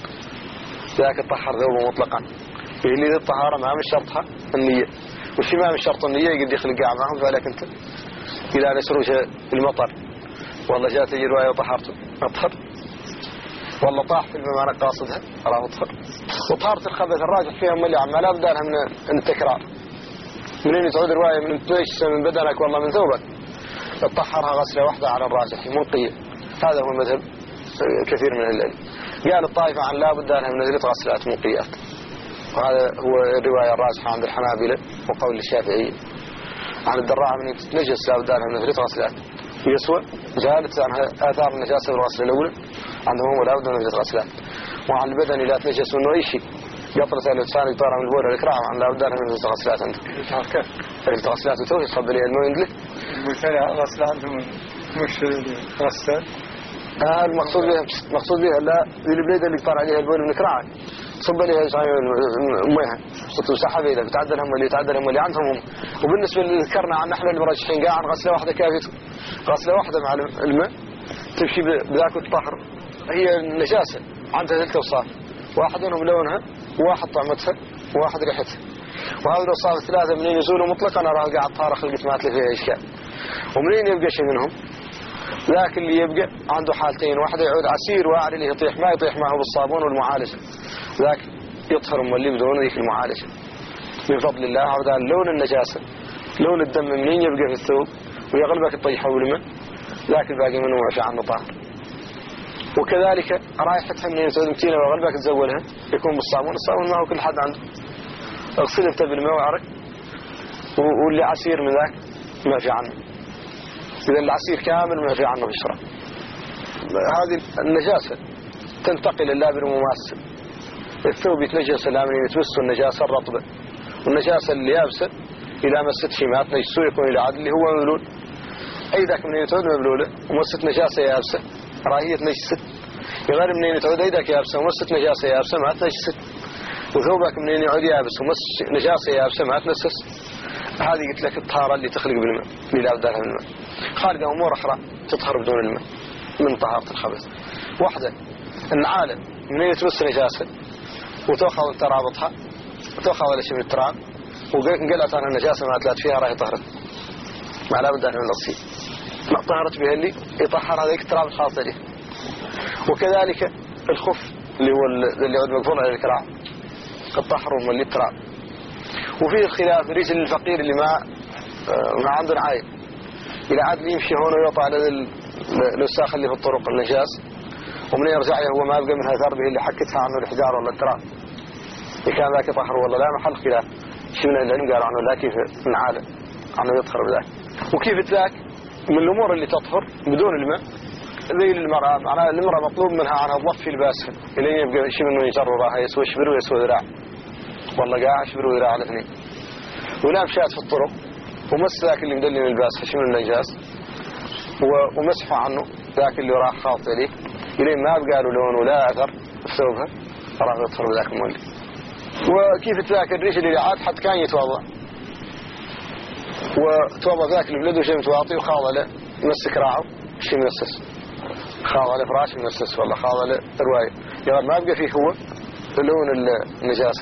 ذاك الطهر ذوبه مطلقا. اللي ذي الطهارة ما من شرطها النية وشي ما من شرط النية يقد يخلق قاع معهم. فلك انت إلى نسروش المطر والله جاءت تجي رواية وطهرته أطهر والله طاح في الماء أنا قاصدها أراه أطهر. وطهارة الخبث الراجح فيها مليعة ما لا بدالها من التكرار. منين تعود رواية من تنجس من بدنك والله من ثوبك تطهرها غسلة واحدة على الراجح منقية. هذا هو المذهب كثير من العلم. قال الطائفة عن لا بد لها من نزلة غسلات منقيات. وهذا هو الرواية الراجحة عند الحنابلة وقول الشافعي. عن الدراعة من تتنجس لا بد لها من نزلة غسلات يسوى زالت عنها آثار النجاسة بالغسل الأولى عندهم ولا بد من نزلة غسلات. وعن البدن لا تنجس منه أي شيء قطرة الإنسان يطارع من البول الإكرام عن لا بد لها من نزلة غسلات. عندك نزلة غسلات وتوه يصب لي الماء يندله المثال غسل عندهم مش غسل. آه المقصود بها مقصود بها لا البليدة اللي طار عليها البول من كراعي صب لها المياه صوت مسحب إذا بتعدلهم اللي يتعدلهم اللي عندهم هم. وبالنسبة اللي ذكرنا عن نحن المرجحين قاعد غسلة واحدة كافية غسلة واحدة مع الماء تمشي بذاك الطهر. هي النجاسة عندها ثلاث أوصاف واحد منهم لونها وواحد طعمتها وواحد ريحتها. وهذه الأوصاف الثلاثة منين يزولوا مطلقا أنا راح قاعد طهر خلقت ما تلي فيها إشكال. ومنين يبقى شيء منهم ذاك اللي يبقى عنده حالتين واحدة يعود عسير واعر اللي يطيح ما يطيح معه بالصابون والمعالجة ذاك يطهر مولي بدون ذيك المعالجة من فضل الله. هذا لون النجاسة لون الدم منين يبقى في الثوب ويغلبك الطيحة والماء ذاك الباقي منه معفي عنه طاهر. وكذلك رائحتها منين تود متينة ويغلبك تزولها يكون بالصابون. الصابون ما هو كل حد عنده اغسله بالماء وعرق واللي عسير من ذاك ما في عنه. إذا العسير كامل ما في عنه بشرة. هذه النجاسة تنتقل اللابن ومماسة. الثوب يتنجس اللامن يتوسط النجاسة الرطبة والنجاسة اللي يابسة إذا مست شيء ما تنجسه يكون إلى عدل اللي هو مبلول. أي ذاك منين يتعود مبلولة ومست نجاسة يابسة راهية تنجست. غير منين يتعود أي ذاك يابسة ومست نجاسة يابسة ما تنجست. وثوبك منين يعود يابس ومست نجاسة يابسة ما تنسس. هذه قلت لك الطهارة اللي تخلق بالماء اللي لا بدالها من الماء. خارجة أمور أخرى تطهر بدون الماء من طهارة الخبث. واحدة النعالة منين يتمس نجاسة وتأخذ ترابطها وتأخذ ولا شيء من التراب وقلت عنها النجاسة ما تلات فيها راهي طهرت ما لا بدالها من الأصيل. ما طهرت به اللي يطهر هذيك التراب الخاصة له. وكذلك الخف اللي هو اللي يعود مقفول على الكراع قد طهروا من التراب. وفيه الخلاف رجل الفقير اللي ما ما عنده عايب إلى عاد يمشي هون ويطع على الوساخ اللي في الطرق النجاس، ومن يرجع هو ما يبقى منها ثربه اللي حكتها عنه الحجار ولا التراب، إذا كان ذاك يطهر ولا لا محل خلاف. شيء من العلم قال عنه لا كيف من عادة عنه يطهر بذاك. وكيف ذاك من الأمور اللي تطهر بدون الماء زي المرأة، معناها المرأة مطلوب منها عنها ضف في لباسها إلين يبقى شيء منه يجر وراها يسوى شبر ويسوى ذراع، والله قاع شبر وذراع الاثنين. ولا مشات في الطرق ومس ذاك اللي مدلي من لباسه شيء من النجاس ومسحه عنه ذاك اللي راح خاط عليه إلين ما بقى له لون ولا أثر في ثوبها راح يطهر بذاك المولي. وكيف ذاك الرجل اللي عاد حتى كان يتوضأ وتوضأ ذاك البلد وشيء متواطي وخاض له مسك راعه شيء منسس، خاض له فراش منسس والله خاض له رواية يعني ما بقى فيه هو لون النجاسة،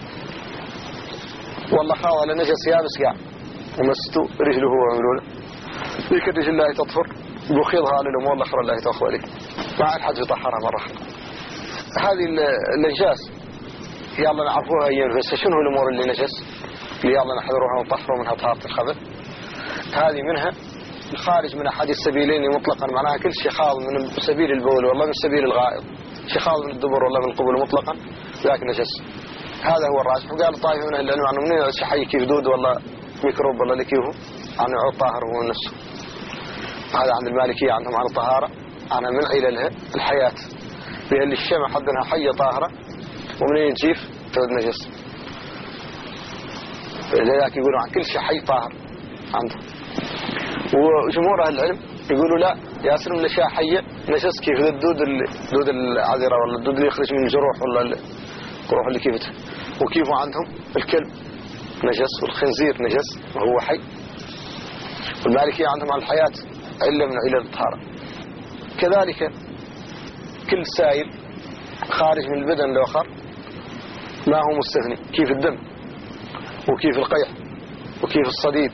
والله خاض له نجس يابس قاع ومسته رجله هو عملوله ذيك الرجل الله تطهر بخيضها للأمور الأخرى الله تأخذ عليك مع الحد يطهرها مرة. هذه النجاس يلا نعرفوها هي بس شنو الأمور اللي نجس اللي يلا نحذروها ونطهروا منها طهارة الخبث. هذه منها الخارج من أحد السبيلين مطلقا، معناها كل شيء خاض من سبيل البول والله من سبيل الغائط، شيء خاض من الدبر والله من القبول مطلقا ذاك نجس. هذا هو الراجح. وقال طائفة من العلم عنه من شحي كيف دود والله ميكروب والله لكيهو عنه يعود طاهر هو نفسه. هذا عند المالكية عندهم عن الطهارة عنها من عللها الحياة بأن الشمع حدنها حية طاهرة ومن ينجيف تود نجس. لذلك يقولوا عن كل شيء حي طاهر عندهم. وجمهور أهل العلم يقولوا لا ياسر من الأشياء حية نجس كيف الدود الدود العذرة ولا الدود اللي يخرج من الجروح ولا الجروح اللي كيفته. وكيف عندهم الكلب نجس والخنزير نجس وهو حي. والمالكية عندهم عن الحياة إلا من إلى الطهارة. كذلك كل سائل خارج من البدن الآخر ما هو مستثني، كيف الدم وكيف القيح وكيف الصديد.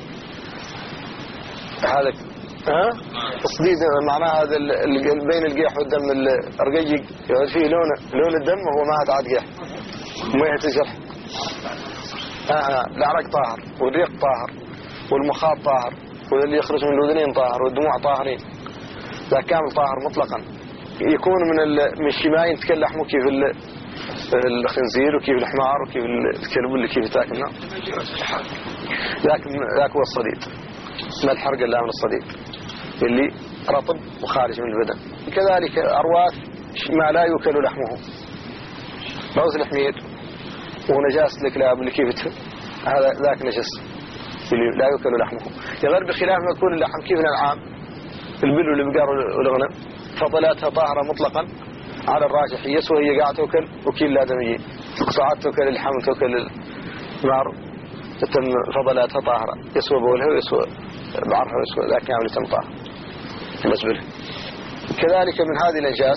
هذا ها الصديد معناه هذا بين القيح والدم الرقيق يعود فيه لونه لون الدم وهو ما عاد قيح وما يتجرح. آه العرق طاهر والريق طاهر والمخاط طاهر واللي يخرج من الأذنين طاهر والدموع طاهرين، ذا كامل طاهر مطلقا. يكون من من الشماين تكلحمه كيف الخنزير وكيف الحمار وكيف الكلب اللي كيف تاكلنا. ذاك ذاك هو الصديد، ما الحرق الا من الصديد اللي رطب وخارج من البدن. كذلك أرواث ما لا يؤكل لحمه، روث الحمير ونجاسة الكلاب اللي كيف هذا ذاك نجس اللي لا يؤكل لحمه. يغير بخلاف ما يكون اللحم كيف الأنعام البل والبقر والغنم فضلاتها طاهرة مطلقا على الراجح يسوى هي قاعدة تأكل وكيل لا دمية ساعات تأكل اللحم تأكل النار تتم فضلاتها طاهرة يسوى بولها ويسوى بعرها ويسوى ذاك كامل يتم طاهر بالنسبة له. كذلك من هذه الأنجاس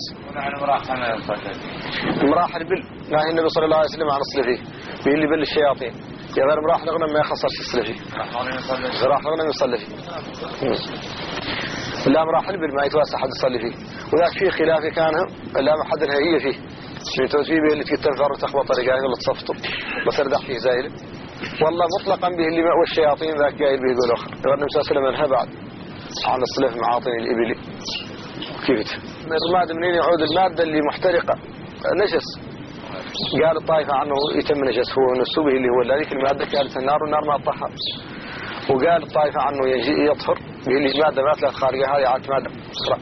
مراح البل نهي النبي صلى الله عليه وسلم عن الصل فيه بيقول لي بل الشياطين يا غير مراح الغنم ما يخسرش الصل فيه مراح الغنم يصلي فيه لا مراح البل ما يتواسع حد يصلي فيه. وذاك فيه خلاف كان لا ما حد هي فيه من توزيبه اللي تنفر وتخبط رجاله ولا تصفطه بس ردح فيه زايل والله مطلقا به اللي مأوى الشياطين ذاك جايل به يقول آخر. النبي صلى الله عليه وسلم انهى بعد عن الصلاة في معاطن الإبل كيف المادة منين يعود المادة اللي محترقة نجس. قال الطائفة عنه يتم نجس هو نسوبه اللي هو ذلك المادة كانت النار والنار ما تطهر. وقال الطائفة عنه يجي يطهر اللي المادة ما ثلاث خارجة هذه عاد مادة أخرى.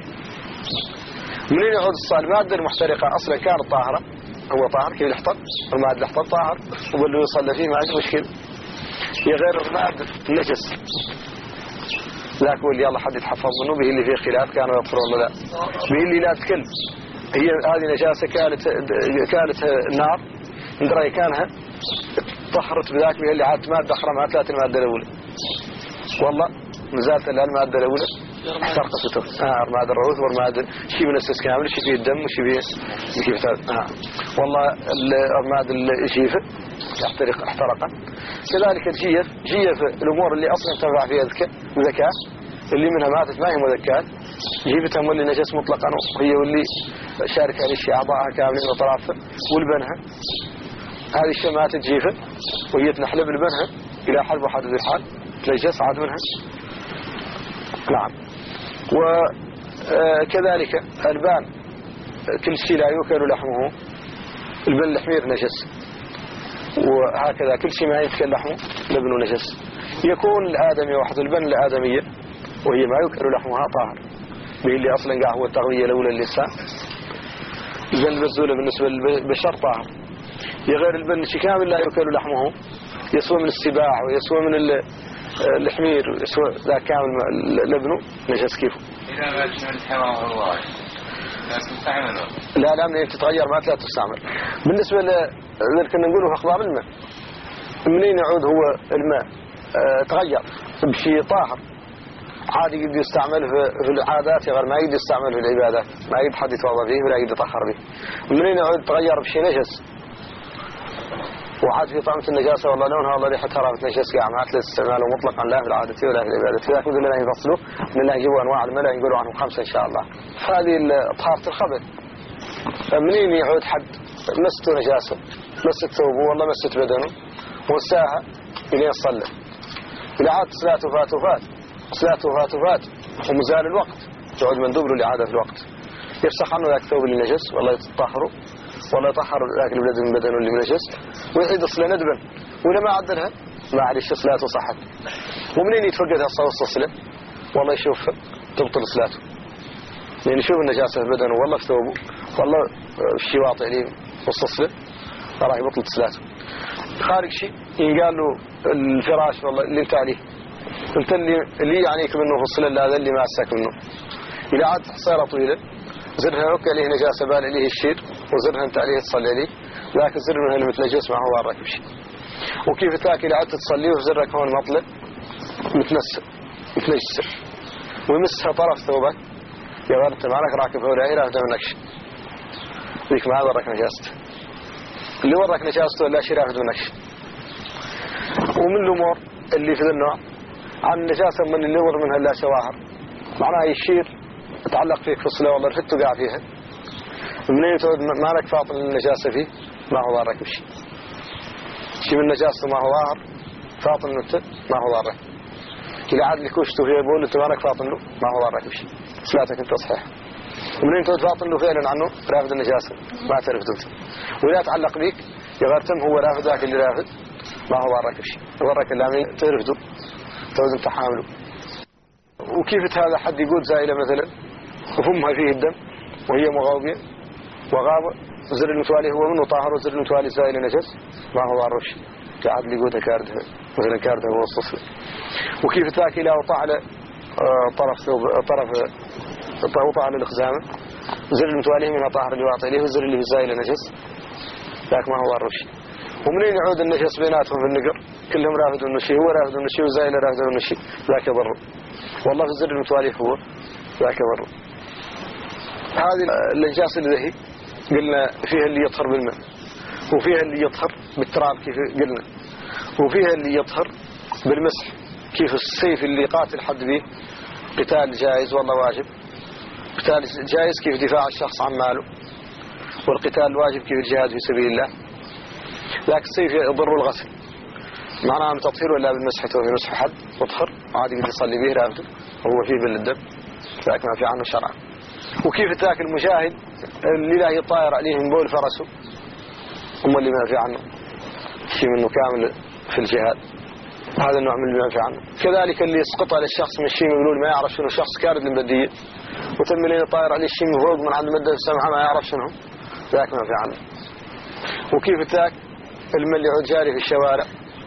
منين يعود الصلاة المادة المحترقة أصلا كانت طاهرة هو طاهر كيف يحتر المادة اللي يحتر طاهر واللي يصلي فيه ما عنده مشكلة يغير المادة نجس. ذاك هو اللي يلا حد يتحفظ منه به اللي فيه خلاف كانوا يطهرون ولا لا به اللي لا تكل هي هذه نجاسة كانت كانت النار من رأي كانها طهرت بذاك به اللي عاد مادة أخرى مع ثلاث المادة الأولى والله نزالت لها المادة الأولى احترقته اه مادة الروث والمادة شيء من السس كامل شيء فيه الدم وشيء فيه كيف اه والله المادة الجيفة يحترق احترقا. كذلك الجيف جيف الأمور اللي أصلا تنفع فيها الذكاء اللي منها ماتت ما هي مذكات جيبتها مولي نجس مطلقا وهي واللي شارك على الشيء أعضاءها كاملين وطرافها والبنها هذه الشيء ماتت جيفة وهي تنحلب لبنها إلى حلب وحدد الحال تنجس عاد منها. نعم. وكذلك البان كل شيء لا يؤكل لحمه البن الحمير نجس وهكذا كل شيء ما يتكل لحمه لبنه نجس. يكون الآدمي واحد البن الآدمية وهي ما يؤكل لحمها طاهر به اللي أصلا قاع هو التغذية الأولى للإنسان. البن البزولة بالنسبة للبشر طاهر. غير البن شيء كامل لا يؤكل لحمه يسوى من السباع ويسوى من الحمير ويسوى ذا كامل لبنه نجس كيفه. إذا ما تشمل الحمام هو لا تستعمله. لا لا من تتغير ما لا تستعمل. بالنسبة لذلك نقوله في أخبار الماء منين يعود هو الماء اه تغير بشيء طاهر عادي يقدر يستعمل في العادات غير ما يقدر يستعمل في العبادات ما يقدر حد يتوضا فيه ولا يقدر يطهر به. منين يعود تغير بشيء نجس وعاد في طعمة النجاسة والله لونها والله ريحتها رابط نجس قاع ما تلس استعماله مطلقا لا في العادة ولا في العبادة. لذلك يقول لنا يفصلوا من الله يجيبوا أنواع الماء يقولوا عنهم خمسة إن شاء الله. هذه طهارة الخبث. منين يعود حد مسته نجاسة مست ثوبه والله مست بدنه وساها إليه صلى إلى عاد صلاته فات وفات صلاته فات وفات ومزال الوقت تعود مندوب له لإعادة الوقت يفسخ عنه ذاك ثوب اللي نجس والله يتطهره والله يطهر ذاك البلد من بدنه اللي نجس ويعيد الصلاة ندبا ولا ما عدلها ما عليش صلاته صحت. ومنين يتفقدها الصلاة والله يشوف تبطل صلاته لأن يشوف النجاسة في بدنه والله في ثوبه والله في شيء واطئ ليه والصلاة راح يبطل صلاته. خارج شيء ينقال له الفراش والله اللي انت عليه انت اللي اللي يعنيك منه في الصلاة هذا اللي ماسك منه إذا عاد حصيرة طويلة زرها وك عليه نجاسة بال عليه الشير وزرها انت عليه تصلي عليه ذاك الزر منها اللي متنجس معه وراك بشيء. وكيف تاكل عاد تصلي وزرك هون مطلع متنسر متنجس ويمسها طرف ثوبك يا غرت معك راكب هو العيرة هذا منكش ذيك ما وراك نجاسته اللي وراك نجاسته ولا شيء راكب منكش. ومن الأمور اللي في ذا النوع عن النجاسة من اللي ور منها لا شواهر معناها يشير تعلق فيك في الصلاة والله رفت وقع فيها منين تعود ما لك فاطن النجاسة فيه ما هو ضارك بشيء شيء من النجاسة ما هو ظاهر فاطن نفته ما هو ضارك إذا عاد لك وشته فيه بقول انت ما لك فاطن له ما هو ضارك بشيء صلاتك انت صحيح. ومنين تعود فاطن له فعلا عنه رافض النجاسة ما تعرف تلت ولا تعلق بيك يغرتم هو رافض ذاك اللي رافض ما هو ضارك بشيء ضارك اللي تعرفته تعود انت حامله. وكيف هذا حد يقول زائلة مثلا وفمها فيه الدم وهي مغاوبة وغابة وزر المتوالي هو منه طاهر وزر المتوالي زائلة نجس ما هو ضار شيء قاعد اللي يقول كاردها مثلا كاردها هو الصفر. وكيف تاكل وطع على طرف ثوب طرف وطع على الخزامة زر المتوالي منها طاهر اللي واطي عليه وزر اللي في زائلة نجس ذاك ما هو ضار شيء. ومنين يعود النجس بيناتهم في النقر كلهم رافض انه شيء هو رافض انه شيء وزائلة رافض انه شيء ذاك يضر والله في الزر المتوالي هو ذاك يضر. هذه النجاسة اللي هي قلنا فيها اللي يطهر بالماء وفيها اللي يطهر بالتراب كيف قلنا وفيها اللي يطهر بالمسح كيف السيف اللي قاتل حد به قتال جائز والله واجب قتال جائز كيف دفاع الشخص عن ماله والقتال واجب كيف الجهاد في سبيل الله. ذاك السيف يضر الغسل معناها من تطهير ولا بالمسح في مسح حد وطهر عادي يقدر يصلي به رافضه وهو فيه بالدم ذاك ما في عنه شرع. وكيف ذاك المجاهد اللي لا يطاير عليه من بول فرسه هم اللي ما في عنه شيء منه كامل في الجهاد هذا النوع من اللي ما في عنه. كذلك اللي يسقط على الشخص من الشيء مقلول ما يعرف شنو شخص كارد المبدية وتم لين يطاير عليه الشيء من فوق من عند مدة السمحة ما يعرف شنو ذاك ما في عنه. وكيف ذاك الملي يعود جاري في الشوارع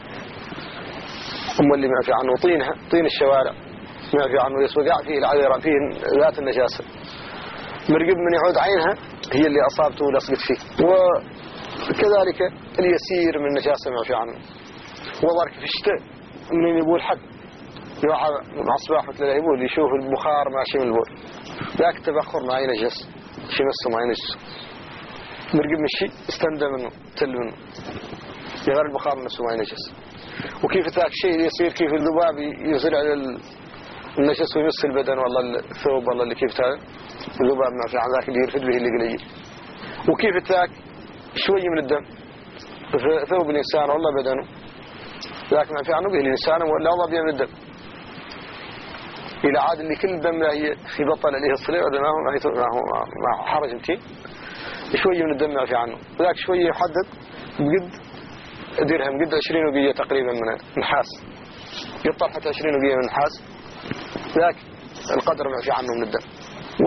هم اللي ما في عنه طينها طين الشوارع ما في عنه يسوقع فيه العذرة فيه ذات النجاسة مرقب من يعود عينها هي اللي أصابته ولصقت فيه. وكذلك اليسير من النجاسة ما في عنه وضرك في الشتاء من يبول حد يوعى مع صباح مثل يبول يشوف البخار ماشي من البول ذاك التبخر ما ينجس شي مسه ما ينجس مرقب من الشيء استندى منه تل منه يغير البخار نفسه ما ينجس. وكيف ذاك شيء يصير كيف الذباب يزرع على النجس يمس البدن والله الثوب والله اللي كيف تاع الذباب ما في عن ذاك اللي يرفد به اللي قليل. وكيف تاك شوي من الدم ثوب الإنسان والله بدنه ذاك ما في عنه به الإنسان ولا الله بيه من الدم إلى عاد اللي كل دم هي في بطل عليه الصلاة ما هو ما هو ما حرج امتين شوي من الدم ما في عنه ذاك شوي يحدد بقد درهم قد عشرين وقية تقريبا من النحاس يطلع حتى عشرين وقية من النحاس ذاك القدر ما في عنه من الدم. و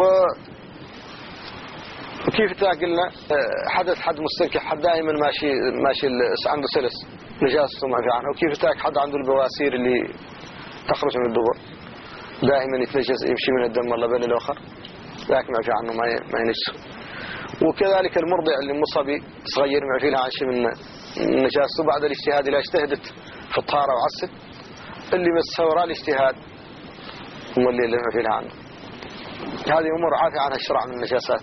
وكيف تاقلنا حدث حد مستنكح حد دائما ماشي ماشي عنده سلس نجاسته ما في عنه. وكيف تاك حد عنده البواسير اللي تخرج من الدبر دائما يتنجس يمشي من الدم والله بين الآخر ذاك ما في عنه ما ما ينجس. وكذلك المرضع اللي مصابي صغير ما في لها عن شيء من نجاسته بعد الاجتهاد إلى اجتهدت في الطهارة وعسل اللي مسها وراء الاجتهاد هم اللي ما في لها عنه. هذه أمور عافية عنها الشرع من النجاسات.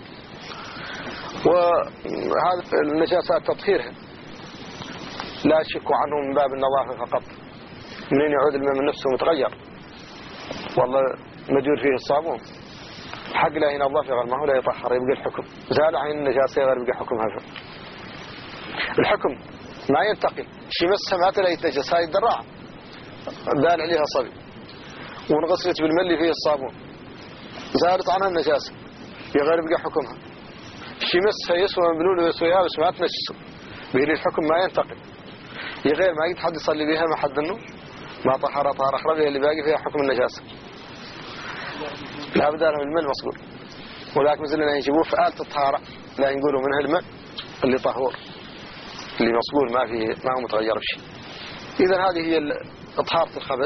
وهذا النجاسات تطهيرها لا شك عنه من باب النظافة فقط. منين يعود الماء من نفسه متغير والله مدور فيه الصابون حق لا ينظف غير ما هو لا يطهر يبقى الحكم زال عن النجاسة غير يبقى حكم هذا الحكم ما ينتقل شي مسها ما تلاقي يتنجس هاي الدراعة بال عليها صبي ونغسلت بالملي فيه الصابون زالت عنها النجاسة يغير يبقى حكمها. شي مسها يسوى من بلوله يسويها بس ما تنجسه به الحكم ما ينتقل يغير ما يتحد يصلي بها ما حد انه ما طهر طهر أخرى اللي باقي فيها حكم النجاسة لا بدالهم الماء المصقول. وذاك مثلنا يجيبوه في آلة الطهارة لا ينقولوا منها الماء اللي طهور اللي مصقول ما فيه ما هو متغير بشيء. إذن هذه هي طهارة الخبث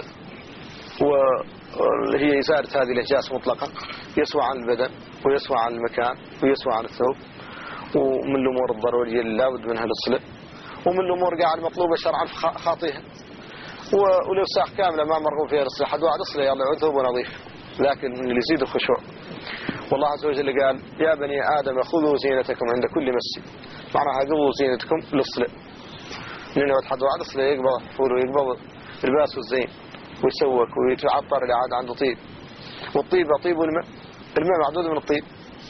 وهي إزالة هذه النجاسة مطلقة يسوى عن البدن ويسوى عن المكان ويسوى عن الثوب. ومن الأمور الضرورية اللي لا بد منها للصلاة ومن الأمور قاعد المطلوبة شرعا خاطئها. ولو ساق كاملة ما مرغوب فيها الصلاة حد واحد الصلاة يلا يعود ثوب نظيف لكن اللي يزيد الخشوع. والله عز وجل قال يا بني آدم خذوا زينتكم عند كل مسجد معناها قبضوا زينتكم للصلاة. من يعود حد واحد الصلاة يقبض حفور ويقبض الباس والزين ويسوك ويتعطر اللي عاد عنده طيب. والطيب طيب الماء الماء معدود من الطيب.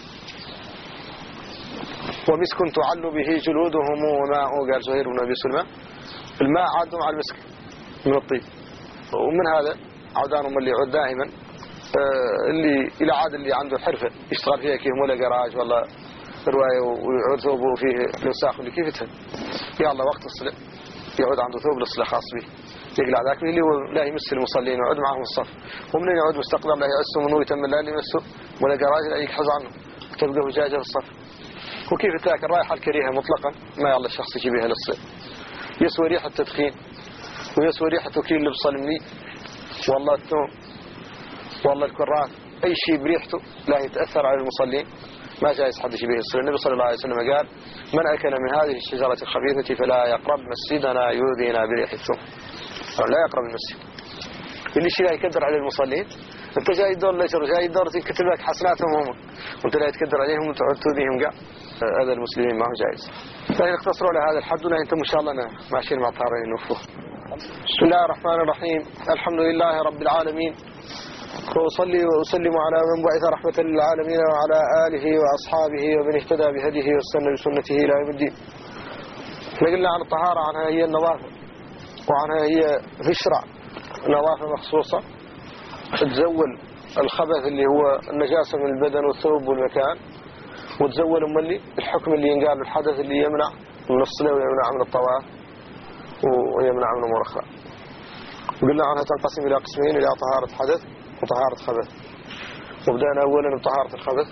ومسك تعل به جلودهم وماء قال زهير بن أبي سلمى الماء عاد مع المسك من الطيب. ومن هذا عودانهم اللي يعود دائما آه اللي إلى عاد اللي عنده حرفة يشتغل فيها كيه ولا جراج ولا رواية ويعود ثوبه فيه لوساخ اللي كيفتها يا الله وقت الصلاة يعود عنده ثوب للصلاة خاص به يقلع ذاك اللي هو لا يمس المصلين ويعود معهم الصف. ومن يعود مستقبل لا يأسه منه يتم لا يمسه ولا جراج لا يكحز عنه تبقى وجاجة في الصف. وكيف تاك الرائحة الكريهة مطلقا ما يلا الشخص يجي بها للصلاة يسوى ريحة التدخين ويسوى ريحة وكيل لبس المني والله الثوم والله الكراث أي شيء بريحته لا يتأثر على المصلين ما جايز حد يجي به الصلاة. النبي صلى الله عليه وسلم قال من أكل من هذه الشجرة الخبيثة فلا يقرب مسجدنا يؤذينا بريح الثوم لا يقرب المسجد. اللي شيء لا يكدر على المصلين انت جاي الدور ليشر جاي الدور تكتب لك حسناتهم هم وانت لا يتكدر عليهم وتعود تؤذيهم قاع هذا المسلمين ما هو جائز. فإن اقتصروا على هذا الحد ولا انتم ان شاء الله ماشيين مع طهارين نوفوه. بسم الله الرحمن الرحيم الحمد لله رب العالمين وأصلي وأسلم على من بعث رحمة للعالمين وعلى آله وأصحابه ومن اهتدى بهديه واستنى بسنته إلى يوم الدين. قلنا عن الطهارة عنها هي النظافة وعنها هي في الشرع نظافة مخصوصة تزول الخبث اللي هو النجاسة من البدن والثوب والمكان وتزول أمالي الحكم اللي ينقال الحدث اللي يمنع من الصلاة ويمنع من الطواف ويمنع من أمور أخرى. قلنا عنها تنقسم إلى قسمين إلى طهارة حدث وطهارة خبث. وبدأنا أولا بطهارة الخبث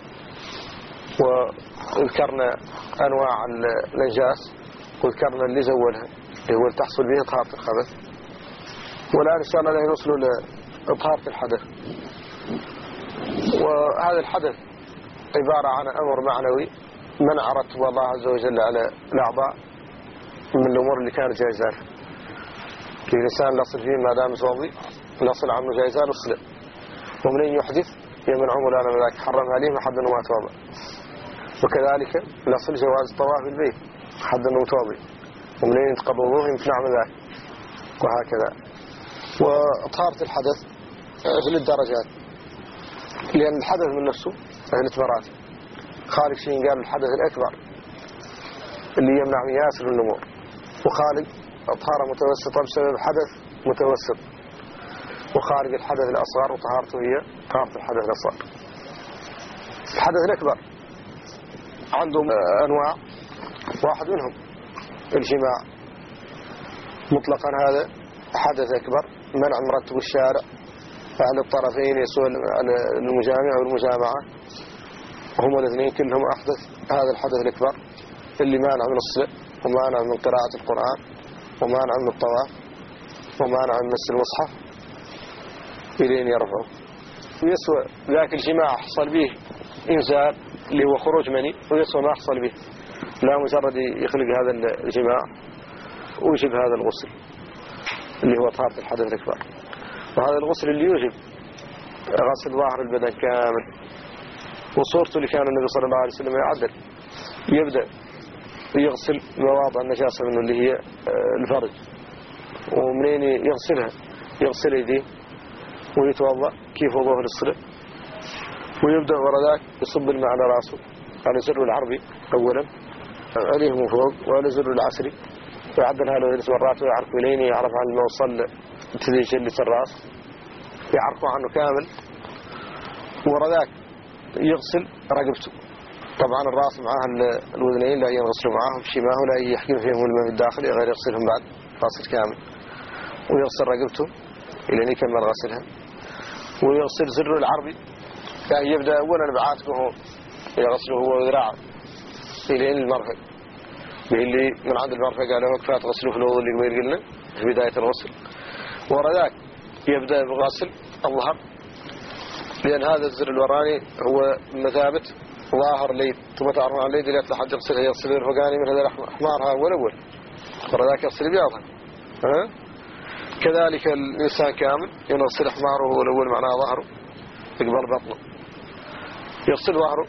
وذكرنا أنواع النجاس وذكرنا اللي زولها اللي هو تحصل به طهارة الخبث. والآن إن شاء الله نوصل لطهارة الحدث. وهذا الحدث عبارة عن أمر معنوي منع رتب الله عز وجل على الأعضاء من الأمور اللي كانت جائزة. كي الإنسان لاصل فيه ما دام متوضي لاصل عنه جائزة الصلاة. ومن يحدث يمنع مولانا من ذلك حرم عليه ما حد أنه ما توضى. وكذلك لاصل جواز الطواف بالبيت حد أنه متوضي ومن يتقبضوه يمتنع من ذلك وهكذا. وطهارة الحدث مثل الدرجات، لأن الحدث من نفسه ثلاث مراتب. خالق شيء قال الحدث الأكبر اللي يمنع من ياسر النمو، وخالق طهارة متوسطة بسبب حدث متوسط، وخالق الحدث الأصغر وطهارته هي طهارة الحدث الأصغر. الحدث الأكبر عندهم أنواع، واحد منهم الجماع مطلقا، هذا حدث أكبر منع مرتب الشارع فعل الطرفين يسوى المجامع والمجامعة، هم الاثنين كلهم أحدث هذا الحدث الأكبر اللي مانع من الصلاة ومانع من قراءة القرآن ومانع من الطواف ومانع من مس المصحف إلين يرفعه. ويسوى ذاك الجماع حصل به إنزال اللي هو خروج مني، ويسوى ما حصل به لا مجرد يخلق هذا الجماع ويجب هذا الغسل اللي هو طهارة الحدث الأكبر. وهذا الغسل اللي يوجب غسل ظاهر البدن كامل، وصورته اللي كان النبي صلى الله عليه وسلم يعدل يبدأ يغسل مواضع النجاسة منه اللي هي الفرج، ومنين يغسلها يغسل يديه ويتوضأ كيف وضوء للصلاة، ويبدأ ورداك يصب الماء على راسه على زر العربي أولا عليه من فوق وعلى زر العسري، ويعدلها له ثلاث مرات ويعرف منين يعرف عن الموصل تديجلس الراس يعرفه عنه كامل، ورداك يغسل رقبته. طبعا الراس معاه الوذنين لا يغسلوا معاهم شيء، ما هو لا يحكم فيهم الماء الداخلي غير يغسلهم بعد غسل كامل، ويغسل رقبته إلى أن يكمل غسلها، ويغسل زر العربي يعني يبدأ أولا بعاتقه يغسله هو وذراعه إلى أن المرفق به اللي من عند المرفق قالوا وكفات غسله في الوضوء اللي قبيل قلنا في بداية الغسل. ورداك يبدأ بغسل الظهر، لأن هذا الزر الوراني هو مثابة ظاهر ليد، ثم تعرفون عن الليد اللي لحد يغسلها يغسل الرفقاني من هذا الأحمارها أول أول، ورداك يغسل بياضها. ها؟ كذلك الإنسان كامل يغسل أحماره هو الأول معناه ظهره يقبل بطنه، يغسل ظهره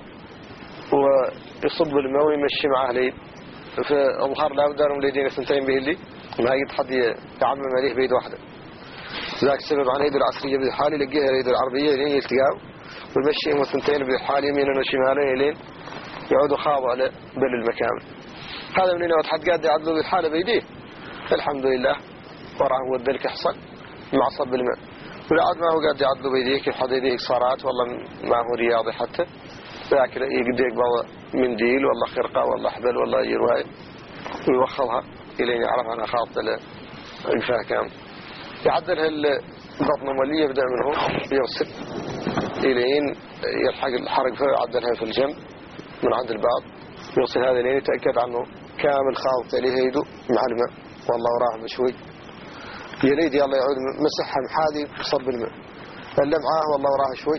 ويصب الماء ويمشي معه ليد، فالظهر لا بد أنهم ليدين اثنتين به اللي ما يقد حد يعمم عليه بيد واحدة. ذاك السبب عن يد العسرية بالحال يلقيها اليد العربية لين يلتقاوا ويمشيهم اثنتين بالحال يمينا وشمالا لين يعودوا خاضوا على بل المكان. هذا من هنا وتحد قاعد يعدلوا بالحالة بيديه الحمد لله وراه هو الدلك أحسن مع صب الماء، والعاد ما هو قاعد يعدلوا بيديه كيف حد يديه صارات والله ما هو رياضي حتى ذاك يقدر يقبض منديل والله خرقة والله حبل والله يرواي ويوخلها إلين يعرف أنا خاطة الفاه كامل. يعدلها البطن مولي يبدأ منه يغسل إلين يلحق الحرق فيعدلها في الجنب من عند البعض يغسل هذا لين يتأكد عنه كامل خاطط عليه يده مع الماء والله وراه بشوي يليد يلا يعود مسحها محادي بصب الماء اللي معاه والله وراه شوي،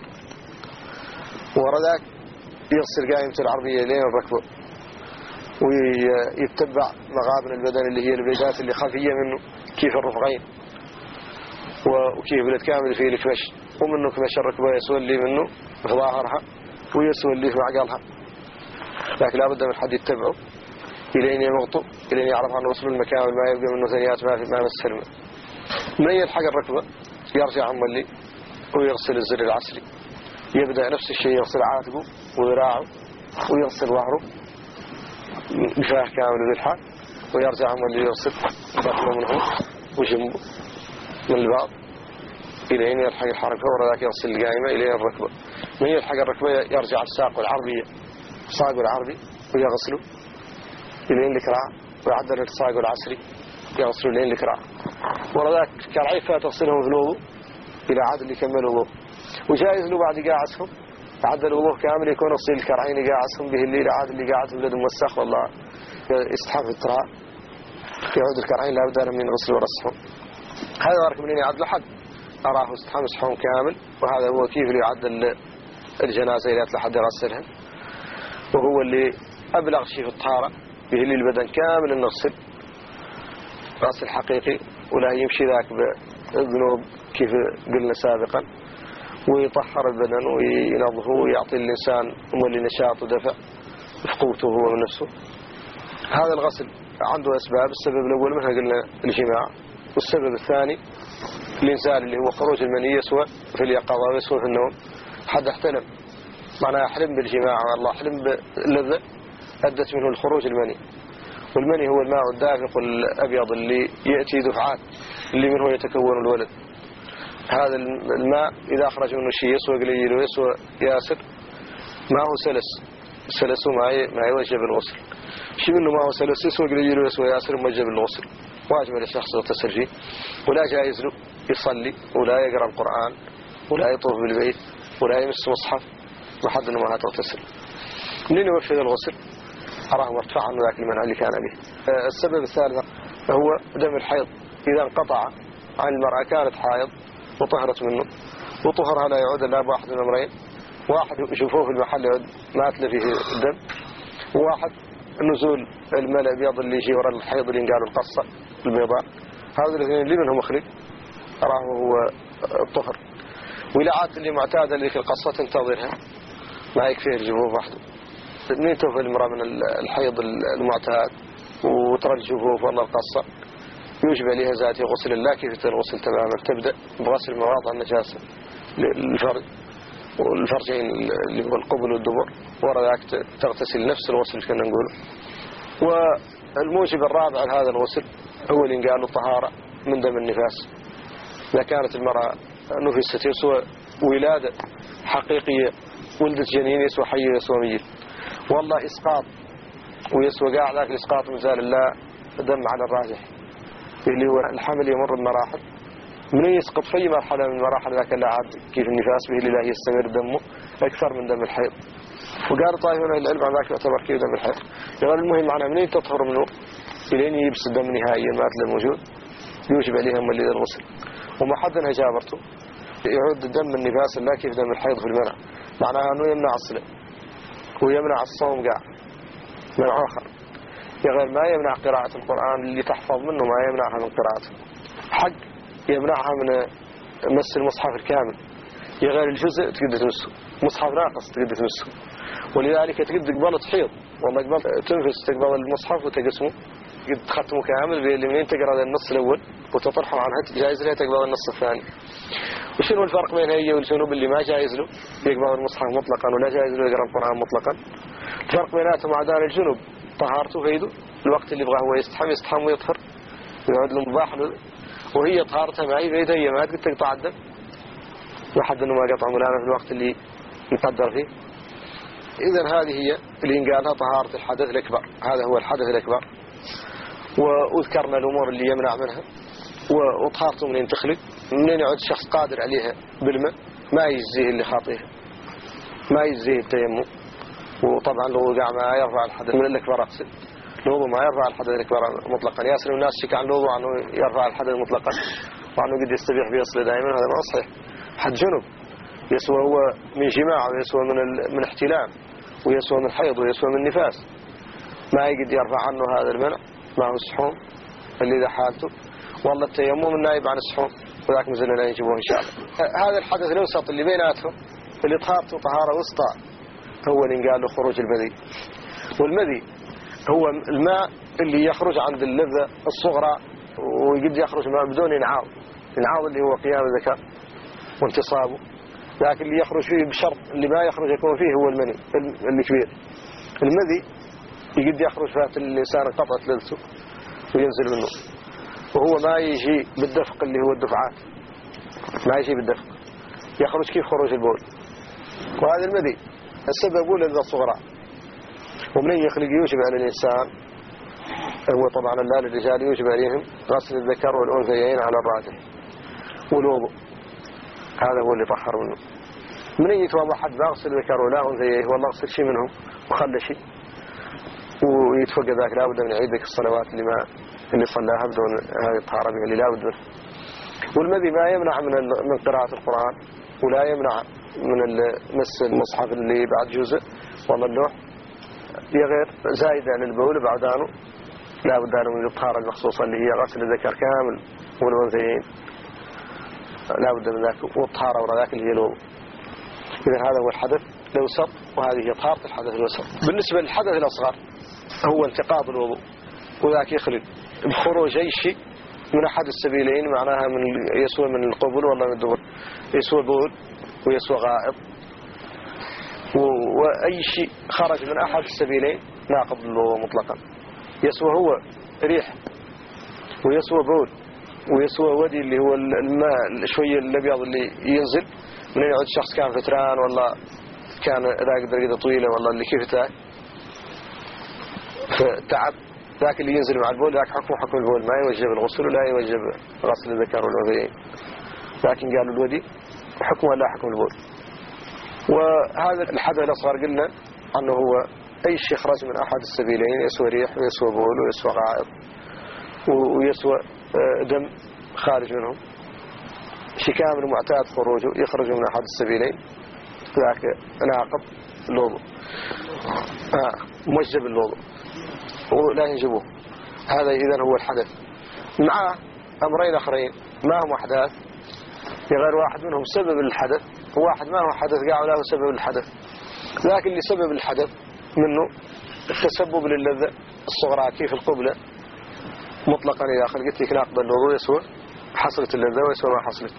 ورداك يغسل قائمة العربية لين الركبه ويتبع مغابن البدن اللي هي البيدات اللي خفية منه كيف الرفغين وكيف الكامل فيه الكمش، ومنه كمش الركبة يسولي منه في ظاهرها ويسولي في عقلها، لكن لابد من حد يتبعه إلين يمغطه إلين يعرف عن وصل المكان ما يبقى منه ثنيات ما في ما مسلمه. من يلحق الركبة يرجع عن ملي ويغسل الزر العسري، يبدأ نفس الشيء يغسل عاتقه وذراعه ويغسل ظهره بفاه كامل بالحال، ويرجع عن ملي يغسل بطنه منه وجنبه من البعض إلين يلحق الحركة، وذاك يغسل القائمة إلين الركبة. من يلحق الركبة يرجع الساق العربية ساق العربي ويغسله إلين الكراع، ويعدل الساق العسري يغسله إلين الكراع، وذاك كالعيفة تغسلهم في الوضوء إلى عاد اللي يكملوا الوضوء، وجائز له بعد قاعسهم عدل الوضوء كامل يكون غسل الكرعين قاعسهم به اللي إلى عاد اللي قاعد بلد موسخ والله يستحف التراب يعود الكرعين لا بد من غسل ورسحهم. هذا ذلك منين يعدل حد أراه استحمسحهم كامل، وهذا هو كيف اللي يعدل الجنازة إلى لحد يغسلها، وهو اللي أبلغ شيء في الطهارة به اللي البدن كامل النغسل غسل حقيقي ولا يمشي ذاك بذنوب كيف قلنا سابقا، ويطهر البدن وينظفه ويعطي الإنسان مولي نشاط ودفع في قوته هو من نفسه. هذا الغسل عنده أسباب، السبب الأول منها قلنا الجماع، والسبب الثاني الإنسان اللي هو خروج المني يسوى في اليقظة ويسوى في النوم، حد احتلم معناه أحلم بالجماع والله أحلم باللذة أدت منه الخروج المني. والمني هو الماء الدافق الأبيض اللي يأتي دفعات اللي منه يتكون الولد. هذا الماء إذا أخرج منه شيء يسوى قليل ويسوى ياسر ما هو سلس، سلسه ما يوجب الغسل. شيء منه ما هو سلس يسوى قليل ويسوى ياسر موجب الغسل، واجب للشخص يغتسل فيه، ولا جائز له يصلي ولا يقرأ القرآن ولا يطوف بالبيت ولا يمس مصحف لحد انه ما تغتسل. منين يوفي الغسل؟ أراه مرتفع عن ذاك المنع اللي كان به. السبب الثالث هو دم الحيض. إذا انقطع عن المرأة كانت حائض وطهرت منه، وطهرها لا يعود إلا بواحد من الأمرين: واحد يشوفوه في المحل يعود ما أتلى فيه الدم، وواحد نزول الماء الأبيض اللي يجي وراء الحيض اللي قالوا القصة البيضاء. هذا الاثنين اللي منهم مخلي أراه هو الطهر. ولعات اللي معتادة اللي في القصة تنتظرها ما يكفيه الجفوف وحده. منين توفى المرأة من الحيض المعتاد وترى الجفوف والله القصة يوجب عليها ذاتي غسل الله كيف الغسل تماما. تبدأ بغسل مواضع النجاسة للفرج والفرجين اللي هو القبل والدبر، ورا ذاك تغتسل نفس الغسل كنا نقوله. والموجب الرابع لهذا الغسل هو اللي قالوا الطهارة من دم النفاس. إذا كانت المرأة نفست يسوى ولادة حقيقية، ولدت جنين يسوى حي يسوى ميت، والله إسقاط ويسوى قاع ذاك الإسقاط مزال الله دم على الراجح اللي هو الحمل يمر بمراحل، من يسقط في مرحلة من مراحل ذاك اللي عاد كيف النفاس به لله يستمر دمه أكثر من دم الحيض. وقال طيب هنا العلم عن ذاك يعتبر كيف دم الحيض. يقول المهم معنا منين تطهر منه إلين يبس الدم نهائيا ما أتلى الموجود يوجب عليهم اللي الغسل. وما حدنا جابرته يعود دم النفاس لا كيف دم الحيض في المنع، معناها أنه يمنع الصلاة ويمنع الصوم قاع من آخر. يغير ما يمنع قراءة القرآن اللي تحفظ منه ما يمنعها من قراءته، حق يمنعها من مس المصحف الكامل. يغير الجزء تقدر تمسه، مصحف ناقص تقدر تمسه، ولذلك تقدر قبل تحيض والله قبل تنفس تقبل المصحف وتقسمه قد تختمه كامل بين منين تقرأ النص الأول وتطرحه عنها جائز لها تقبل النص الثاني. وشنو الفرق بين هي والجنوب اللي ما جائز له يقبل المصحف مطلقا ولا جائز له يقرأ القرآن مطلقا؟ الفرق بيناتهم عدان الجنوب طهارته فيده الوقت اللي يبغاه هو يستحم يستحم ويطهر ويعود له مباح له، وهي طهارتها معي فيده هي ما تقدر تقطع الدم وحد انه ما قطع مولانا في الوقت اللي يقدر فيه. اذا هذه هي اللي قالها طهارة الحدث الأكبر، هذا هو الحدث الأكبر. وذكرنا الأمور اللي يمنع منها وطهارته منين تخلق، منين يعود الشخص قادر عليها بالماء ما يجزيه اللي خاطئها ما يجزيه التيمم. وطبعا لو وقع ما يرفع الحدث من الأكبر أقصد الوضوء ما يرفع الحدث الأكبر مطلقا. ياسر الناس شك عن الوضوء عنه يرفع الحدث مطلقا وعنه قد يستبيح بيصل دائما، هذا ما صحيح. حد جنب يسوى هو من جماع ويسوى من من احتلام ويسوى من حيض ويسوى من نفاس ما يقدر يرفع عنه هذا المنع. ما هو السحوم اللي ذا حالته والله التيمم النائب عن السحوم وذاك مزلنا يجيبوه إن شاء الله. هذا الحدث الأوسط اللي بيناتهم اللي طهارته طهارة وسطى هو اللي قال له خروج المذي. والمذي هو الماء اللي يخرج عند اللذة الصغرى ويقد يخرج ماء بدون انعاض. انعاض اللي هو قيام الذكر وانتصابه، لكن اللي يخرج فيه بشرط اللي ما يخرج يكون فيه هو المني الكبير. المذي يقد يخرج فات الإنسان قطعة لذته وينزل منه، وهو ما يجي بالدفق اللي هو الدفعات، ما يجي بالدفق يخرج كيف خروج البول. وهذا المذي السبب هو لذة الصغرى. ومن يخلق يوجب على الإنسان هو طبعا لا للرجال يوجب عليهم غسل الذكر والأنثيين على الراجح والوضوء، هذا هو اللي طهر منه. من يتوضا حد بغسل ذكر ولا أنثيين والله اغسل شيء منهم وخلى شيء ويتفقد ذاك لا بد من عيدك الصلوات اللي ما اللي صلاها بدون هذه الطهارة اللي لا بد منها. والمذي ما يمنع من من قراءة القرآن ولا يمنع من مس المصحف اللي بعد جزء والله اللوح يغير زايد عن البول بعدانه لا بد له من الطهارة المخصوصة اللي هي غسل الذكر كامل والأنثيين لا بد من ذاك، والطهارة وراء ذاك اللي هي الوضوء. إذا هذا هو الحدث الأوسط وهذه هي طهارة الحدث الأوسط. بالنسبة للحدث الأصغر هو انتقاض الوضوء وذاك يخلق بخروج أي شيء من أحد السبيلين معناها من يسوى من القبول والله من الدبر، يسوى بول ويسوى غائط، وأي شيء خرج من أحد السبيلين ناقض الوضوء مطلقا. يسوى هو ريح ويسوى بول ويسوى ودي اللي هو الماء شوية الأبيض اللي ينزل من يعود شخص كان فتران ولا كان ذاك درجة طويلة والله اللي كيف تاعي فتعب، ذاك اللي ينزل مع البول ذاك حكمه حكم البول، ما يوجب الغسل ولا يوجب غسل الذكر والأنثيين، لكن قالوا الودي حكمه لا حكم البول. وهذا الحدث الأصغر قلنا أنه هو أي شيء خرج من أحد السبيلين، يسوى ريح ويسوى بول ويسوى غائط ويسوى دم خارج منهم، شيء كامل معتاد خروجه يخرج من أحد السبيلين ذاك ناقض الوضوء، آه موجب الوضوء ولا ينجبه. هذا إذن هو الحدث. معه أمرين آخرين ما هم أحداث، غير واحد منهم سبب الحدث وواحد ما هو حدث قاعد له سبب الحدث. لكن اللي سبب الحدث منه التسبب للذة الصغرى كيف القبلة مطلقا إذا خلقت لك ناقض الوضوء يسوى حصلت اللذة ويسوى ما حصلت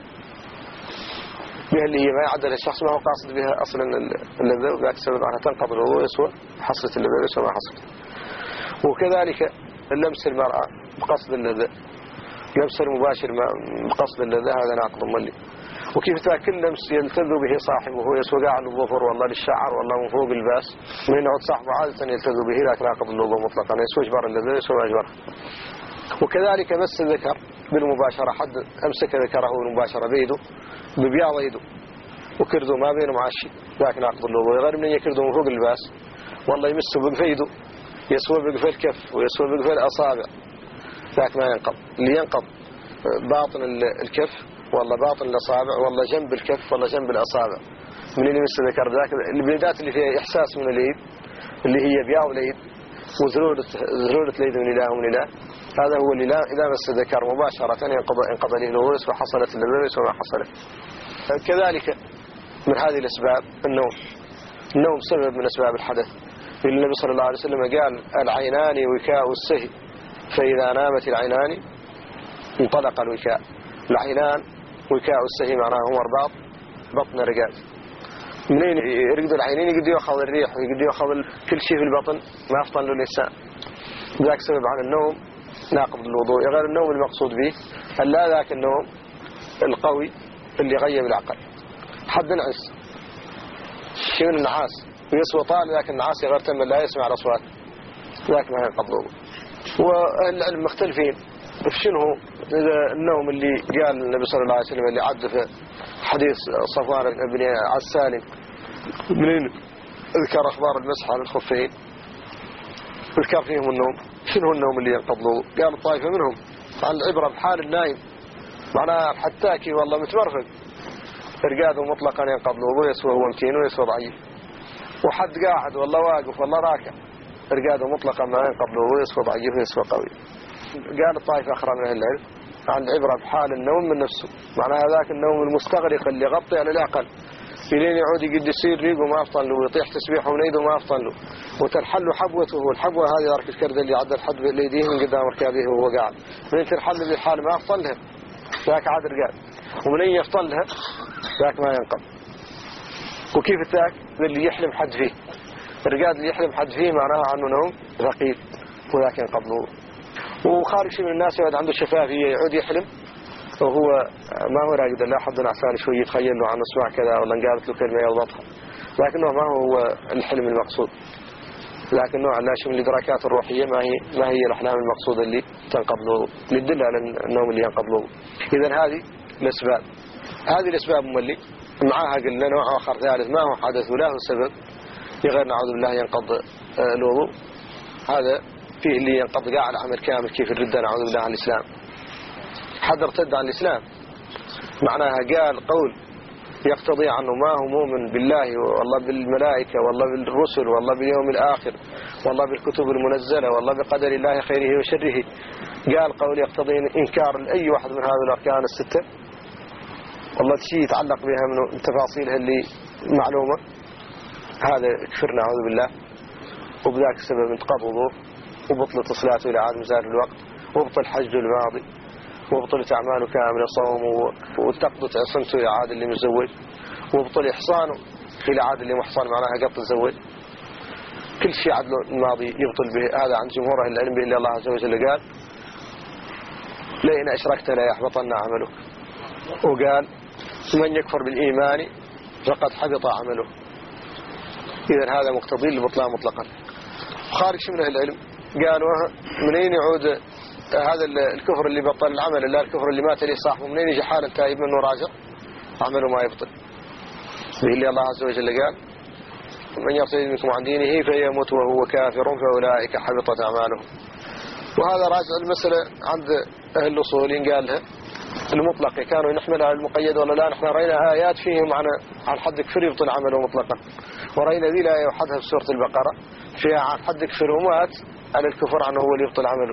بها، اللي هي ما يعدل الشخص ما هو قاصد بها أصلا اللذة وذاك سبب عنها تنقض الوضوء يسوى حصلت اللذة ويسوى ما حصلت. وكذلك لمس المرأة بقصد اللذة، لمس المباشر بقصد اللذة هذا ناقض ملي. وكيف كل لمس يلتذ به صاحبه يسوى قاعد الظفر والله للشعر والله من فوق الباس من يعود صاحبه عادة يلتذ به لكن ناقض الوضوء مطلقا يسوى اجبار اللذة يسوى اجبره. وكذلك مس الذكر بالمباشرة، حد أمسك ذكره بالمباشرة بيده ببياض يده وكرده ما بينه معاشي لكن ناقض الوضوء. غير من يكرده من فوق الباس والله يمسه بقفيده يسوى بقفل الكف ويسوى بقفل الأصابع ذاك ما ينقض. اللي ينقض باطن الكف والله باطن الأصابع والله جنب الكف والله جنب الأصابع من اللي يمس ذكر ذاك البلدات اللي فيها إحساس من اليد اللي هي بياض اليد وزرورة زرورة اليد من إله ومن إله، هذا هو اللي لا إذا مس ذكر مباشرة ينقض انقض له الوضوء وحصلت اللذة وما حصلت. كذلك من هذه الأسباب النوم، النوم سبب من أسباب الحدث. النبي صلى الله عليه وسلم قال العينان وكاء السهي فإذا نامت العينان انطلق الوكاء. العينان وكاء السهي معناه هو رباط بطن رقاد، منين يرقدوا العينين يقدروا يأخذ الريح ويقدروا يأخذ كل شيء في البطن ما يفطن له الإنسان، ذاك سبب عن النوم ناقض الوضوء. غير النوم المقصود به ألا ذاك النوم القوي اللي غيب العقل، حد نعس شيء من النعاس ويسوى طال ذاك النعاس غير تم لا يسمع الأصوات ذاك ما ينقض الوضوء. والعلم مختلفين في شنو إذا النوم اللي قال النبي صلى الله عليه وسلم اللي عد في حديث صفوان بن عسال منين ذكر أخبار المسح على الخفين ذكر فيهم النوم، شنو النوم اللي ينقض الوضوء؟ قال الطائفة منهم عن العبرة بحال النايم معناها حتاكي والله متمرفق إرقاده مطلقا ينقض الوضوء يسوى هو متين ويسوى ضعيف، وحد قاعد والله واقف والله راكع إرقاده مطلقا ما ينقض الوضوء يسوى ضعيف ويسوى قوي. قال الطائفة أخرى من أهل العلم عن العبرة بحال النوم من نفسه معناها ذاك النوم المستغرق اللي يغطي على العقل إلين يعود يقد يصير ريقه ما أفطن له ويطيح تسبيحه من يده ما أفطن له وتنحل حبوته، والحبوة هذه ذاك الكرد اللي عدى الحد بيديه من قدام ركابه وهو قاعد من تنحل بالحال ما أفطن لها ذاك عاد رقاد، ومن أن يفطن لها ذاك ما ينقض. وكيف ذاك اللي يحلم حد فيه الرقاد اللي يحلم حد فيه معناها عنه نوم ثقيل وذاك ينقض له. وخارج شيء من الناس يقعد عنده شفافية يعود يحلم وهو ما هو راقد لا حد عسان شوي يتخيل له عن اسمع كذا ولا قالت له كلمة يوضحها، لكنه ما هو الحلم المقصود، لكنه على شيء من الإدراكات الروحية ما هي ما هي الأحلام المقصودة اللي تنقض له اللي تدل على النوم اللي ينقض له. إذن هذه الأسباب، هذه الأسباب مولي معها قلنا نوع آخر ثالث ما هو حدث ولا هو سبب غير نعوذ بالله ينقض الوضوء، هذا فيه اللي ينقض قاع العمل كامل كيف الردة نعوذ بالله عن الإسلام. حد ارتد عن الإسلام معناها قال قول يقتضي عنه ما هو مؤمن بالله والله بالملائكة والله بالرسل والله باليوم الآخر والله بالكتب المنزلة والله بقدر الله خيره وشره، قال قول يقتضي إنكار لأي واحد من هذه الأركان الستة والله شيء يتعلق بها من تفاصيلها اللي معلومة، هذا كفر نعوذ بالله، وبذاك السبب انتقض وضوء وبطلت صلاته إلى عاد مزار الوقت وبطل حج الماضي وبطلت أعماله كاملة، صومه وتقضت عصمته إلى عاد اللي متزوج، وبطل إحصانه إلى عاد اللي محصن معناها قط الزوج. كل شيء عدل الماضي يبطل به. هذا عن جمهور أهل العلم به اللي الله عز وجل قال لئن أشركت لا يحبطن عملك، وقال من يكفر بالإيمان فقد حبط عمله. إذن هذا مقتضي للبطلان مطلقا. خارج من أهل العلم قالوا منين يعود هذا الكفر اللي بطل العمل إلا الكفر اللي مات لي صاحبه، منين يجي حالا تائب منه راجع عمله ما يبطل. اللي الله عز وجل قال من يرتد منكم عن دينه فيموت وهو كافر فأولئك حبطت أعمالهم. وهذا راجع المسألة عند أهل الأصولين قال لها المطلق كانوا نحمل على المقيد ولا لا. نحن رأينا آيات فيهم عن عن حد كفر يبطل عمله مطلقا، ورأينا ذي الآية وحدها في سورة البقرة فيها عن حد كفر ومات على الكفر عنه هو اللي يبطل عمله.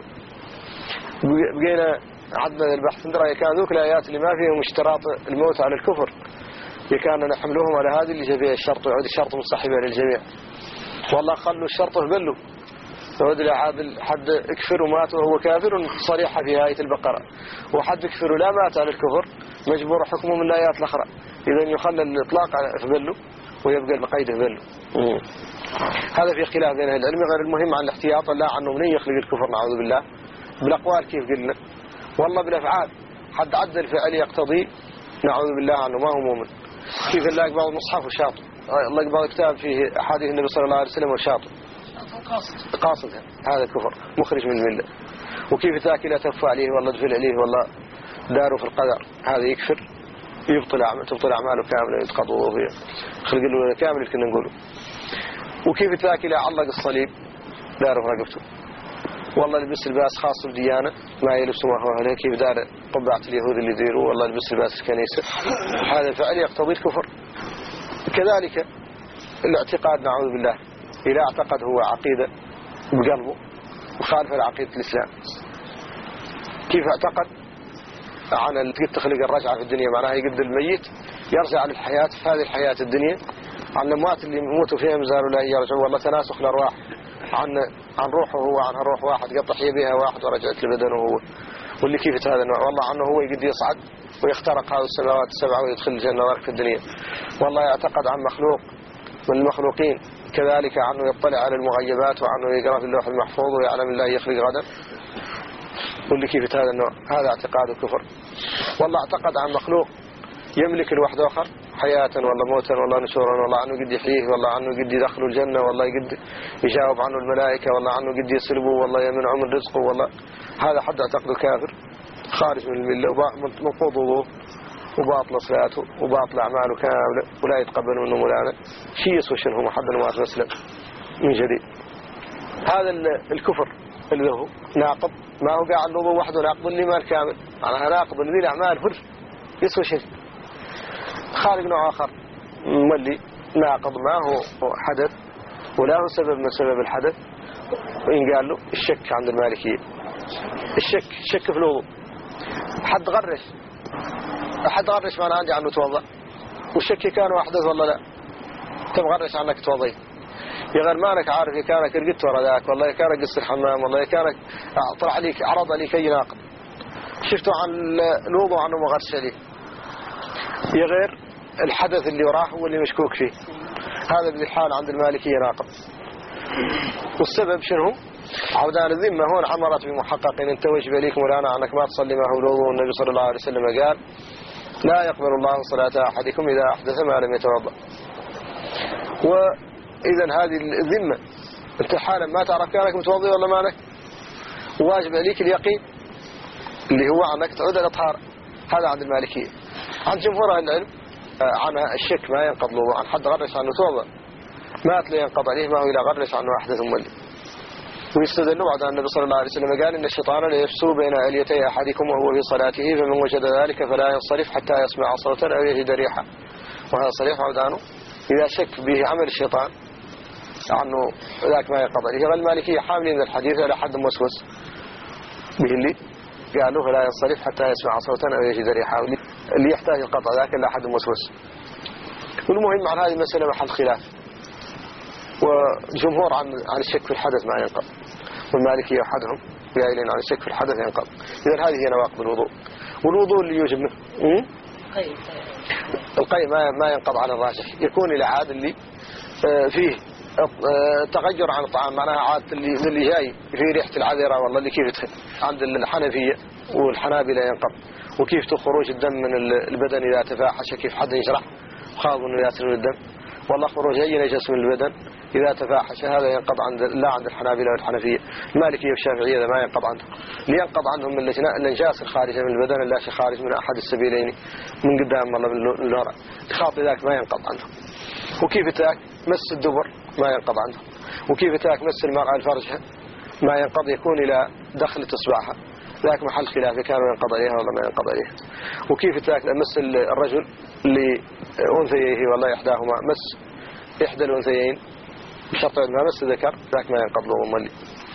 بقينا عدنا البحث ندرى كان ذوك الآيات اللي ما فيهم اشتراط الموت على الكفر كان نحملهم على هذه اللي جاء الشرط ويعود الشرط مصاحبة للجميع. والله خلوا الشرط هبلوا يعود لحد حد اكفر ومات وهو كافر صريحة في آية البقرة، وحد اكفر ولا مات على الكفر مجبور حكمه من الآيات الأخرى. إذن يخلى الإطلاق هبلوا ويبقى المقيد هبلوا. هذا في خلاف بين العلم. غير المهم عن الاحتياط لا عنه من يخلق الكفر نعوذ بالله بالأقوال كيف قلنا، والله بالأفعال حد عد الفعل يقتضي نعوذ بالله عنه ما هو مؤمن. كيف نلاقي بعض المصحف وشاطئ، الله بعض كتاب فيه أحاديث النبي صلى الله عليه وسلم وشاطئ قاصد هذا كفر مخرج من الملة. وكيف ذاك لا تكفى عليه والله تفل عليه والله داره في القدر هذا يكفر يبطل أعمال تبطل أعماله كاملة يتقضوا فيها خلق له كامل كنا نقوله. وكيف ذاك لا علق الصليب داره في رقبته والله لبس الباس خاص بديانة ما يلبسوا ما هو هنا. كيف دار طبعة اليهود اللي يديروا والله لبس الباس الكنيسة هذا فعل يقتضي الكفر. كذلك الاعتقاد نعوذ بالله إذا اعتقد هو عقيدة بقلبه مخالفة لعقيدة الإسلام. كيف اعتقد عن تخلق الرجعة في الدنيا معناها يقد الميت يرجع على الحياة في هذه الحياة الدنيا عن الأموات اللي يموتوا فيها مزالوا لا يرجعوا والله تناسخ الأرواح عن عن روحه هو عن روح واحد قطع بها واحد ورجعت لبدنه هو. واللي كيف هذا النوع والله عنه هو يقد يصعد ويخترق هذه السماوات السبعة ويدخل الجنة ويرك في الدنيا. والله يعتقد عن مخلوق من المخلوقين كذلك عنه يطلع على المغيبات وعنه يقرأ في اللوح المحفوظ ويعلم الله يخلق غدا. واللي كيف هذا النوع هذا اعتقاد الكفر. والله اعتقد عن مخلوق يملك الواحد آخر حياة والله موتا والله نشورا والله عنه قد يحييه والله عنه قد يدخله الجنة والله قد يجاوب عنه الملائكة والله عنه قد يسلبه والله يمنعه من رزقه والله هذا حد اعتقد الكافر خارج من الملة ومنقوض وضوء وباطل صلاته وباطل أعماله كاملة ولا يتقبل منه مولانا شيء يسوى شنه ما حد ما أسلم من جديد. هذا الكفر اللي هو ناقض ما هو قاعد الوضوء وحده ناقض الإيمان كامل معناها ناقض اللي الأعمال فر يسوى شيء. خارج نوع آخر مولي ناقض ما هو حدث ولا هو سبب من سبب الحدث وإن قال له الشك عند المالكية. الشك شك في الوضوء حد غرش أحد غرش ما أنا عندي عنه توضأ والشك كان أحدث والله لا تبغرش عنك توضي يغير مالك عارف كانك رقدت ورا ذاك والله كانك قص الحمام والله كانك طلع عليك عرض عليك أي ناقض شفته عن الوضوء عنه مغرش عليه يغير الحدث اللي وراه هو اللي مشكوك فيه. هذا بذي الحال عند المالكية ناقض. والسبب شنو عودان الذمة هون عمرت بمحقق إن انت وجب ليك مولانا عنك ما تصلي ما هو الوضوء. النبي صلى الله عليه وسلم قال لا يقبل الله صلاة أحدكم إذا أحدث ما لم يتوضأ. وإذا هذه الذمة انت حالا ما تعرف كانك متوضي ولا مالك واجب عليك اليقين اللي هو عنك تعود الأطهار. هذا عند المالكية. عند جمهور العلم عن الشك ما ينقض له عن حد غرش عنه توضأ مات لا ينقض عليه ما هو إلى غرش عنه أحدث مولي. ويستدلوا بعد النبي صلى الله عليه وسلم قال إن الشيطان ليفسو بين أليتي أحدكم وهو في صلاته فمن وجد ذلك فلا ينصرف حتى يسمع صوتا أو يجد ريحا. وهذا صريح عودانه إذا شك به عمل الشيطان عنه ذاك ما ينقض عليه. المالكية حاملين الحديث على حد موسوس به اللي قالوا فلا ينصرف حتى يسمع صوتا أو يجد ريحا اللي يحتاج القطع ذاك إلا حد موسوس. والمهم عن هذه المسألة محل خلاف وجمهور عن عن الشك في الحدث ما ينقض. والمالكية أحدهم قائلين عن الشك في الحدث ينقض. إذن هذه هي نواقض الوضوء. والوضوء اللي يوجب منه القيء ما ما ينقض على الراجح، يكون إلى عاد اللي فيه تغير عن الطعام، معناها عادة اللي اللي جاي في ريحة العذرة والله اللي كيف عند الحنفية والحنابلة ينقض. وكيف خروج الدم من البدن إذا تفاحش، كيف حد يشرح خاض إنه ياسر من الدم، والله خروج أي نجس من البدن إذا تفاحش هذا ينقض عند لا عند الحنابلة والحنفية. المالكية والشافعية هذا ما ينقض عندهم، لينقض عنهم النجاس الخارجة من البدن لا شيء خارج من أحد السبيلين من قدام والله من الوراء، خاطئ ذاك ما ينقض عنهم. وكيف تاك مس الدبر ما ينقض عنهم. وكيف تاك مس المرأة الفرجها ما ينقض، يكون إلى دخلة إصبعها، ذاك محل خلاف كانوا ينقض عليها ولا ما ينقض عليها. وكيف تاك مس الرجل لأنثيه والله إحداهما مس إحدى الأنثيين بشرط ما مس ذكر ذاك ما ينقض له مولي.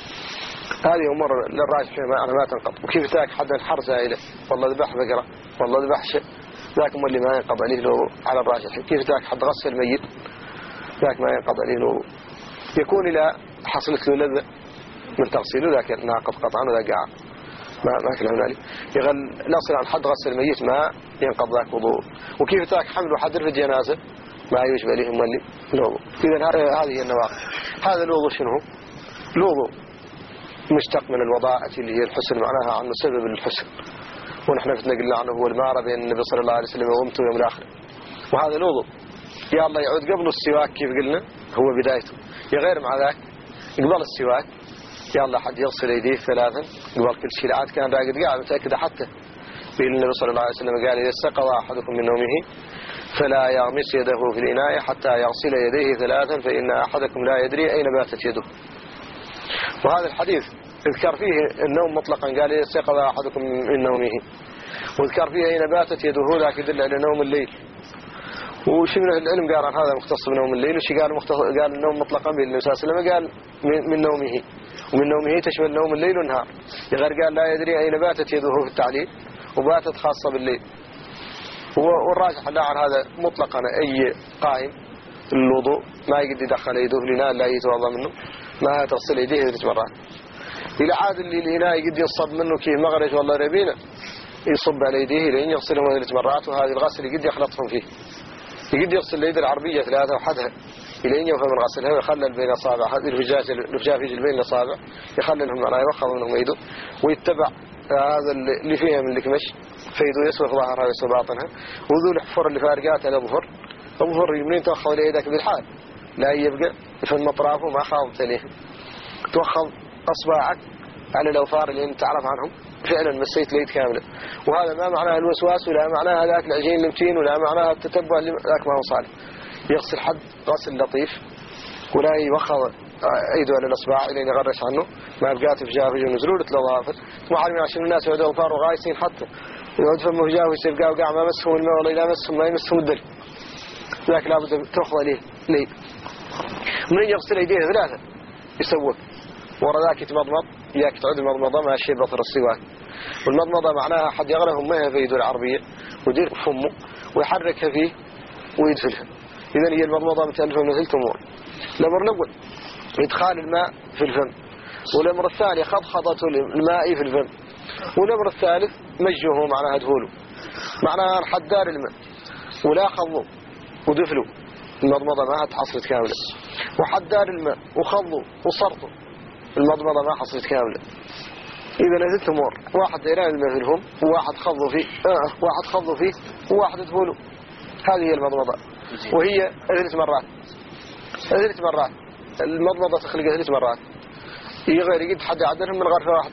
هذه أمور للراجح فيما أنا ما تنقض. وكيف تاك حد الحر زائلة والله ذبح بقرة والله ذبح شيء ذاك مولي ما ينقض عليه له على الراجح. كيف تاك حد غسل الميت ذاك ما ينقض عليه له، يكون إلى حصلت له لذة من تغسيله ذاك ناقض قطعا وذاك قاع ما ما كلام ذلك. يغل نصل عن حد غسل الميت ما ينقض ذاك وضوء. وكيف تاك حمل وحد في الجنازة ما يوجب عليهم مولي الوضوء. إذن هذه هي النواقض. هذا الوضوء شنو؟ الوضوء مشتق من الوضاءة اللي هي الحسن، معناها عنه سبب الحسن، ونحن نقول عنه هو المارة بين النبي صلى الله عليه وسلم وامته يوم الآخر. وهذا الوضوء يا الله يعود قبل السواك كيف قلنا هو بدايته، يغير مع ذاك قبل السواك يا الله حد يغسل يديه ثلاثا قبل كل شيء. العاد كان راقد قاعد متأكد حتى بين النبي صلى الله عليه وسلم قال إذا استيقظ أحدكم من نومه فلا يغمس يده في الإناء حتى يغسل يديه ثلاثا فإن أحدكم لا يدري أين باتت يده. وهذا الحديث اذكر فيه النوم مطلقا، قال إذا استيقظ أحدكم من نومه، واذكر فيه أين باتت يده، ذاك يدل على نوم الليل. وشي من العلم قال عن هذا مختص بنوم الليل، وشي قال مختص قال النوم مطلقا بالنبي صلى الله عليه وسلم قال من, من نومه، ومن نومه تشمل نوم الليل والنهار. غير قال لا يدري أين باتت يده في التعليل، وباتت خاصة بالليل. والراجح لا عن هذا مطلقا أي قائم الوضوء ما يقدر يدخل يده لنا لا يتوضا منه، ما تغسل يديه ثلاث مرات. إلى عاد اللي الإناء يقدر يصب منه كي مغرج والله ربينا يصب على يديه لين يغسلهم ثلاث مرات. وهذه الغسل يقدر يخلطهم فيه، يقدر يغسل اليد العربية ثلاثة وحدها إلين يوفى من غسلها ويخلل بين أصابع هذه الفجاج الفجاج بين الأصابع يخللهم معنا يوخذ منهم يده، ويتبع هذا اللي فيها من الكمش فيده يسوي ظهرها ويسوي باطنها. وذو الحفر اللي فارقاتها الأظهر الأظهر يمين تأخذ ليدك بالحال لا يبقى في المطراف وما خاضت عليه، تأخذ أصبعك على الأوفار اللي انت تعرف عنهم فعلا مسيت ليد كاملة. وهذا ما معناه الوسواس ولا معناه ذاك العجين المتين ولا معناه التتبع اللي ذاك ما هو صالح. يغسل حد غسل لطيف ولا يوخذ ايده على الاصبع الين يغرش عنه ما بقات في جافه ونزلوا للظافر. ما عارفين عشان الناس يعودوا الفار وغايسين حتى يعود فمه جافه يصير قاع وقاع ما مسهم الماء ولا لا مسهم ما يمسهم الدل ذاك لابد تاخذ عليه ليه من يغسل يديه ثلاثه يسوق ورا ذاك يتمضمض ياك تعود المضمضه مع شيء بطر السواك. والمضمضه معناها حد يغرهم ماء في يده العربيه ويدير فمه ويحركها فيه ويدفلها. إذن هي المضمضة متألفة من ثلاث أمور. الأمر الأول إدخال الماء في الفم، والأمر الثاني خضخضة الماء في الفم، والأمر الثالث مجه معناها دخوله، معناها حدار الماء ولا خضه ودفله المضمضة ما حصلت كاملة، وحدار الماء وخضه وصرته المضمضة ما حصلت كاملة. إذن ثلاث أمور، واحد ديران الماء في الفم وواحد خضه فيه آه واحد خضه فيه وواحد دخوله. هذه هي المضمضة وهي ثلاث مرات ثلاث مرات المضمضة تخلق ثلاث مرات يغير يقد حد عدلهم من غرفة واحدة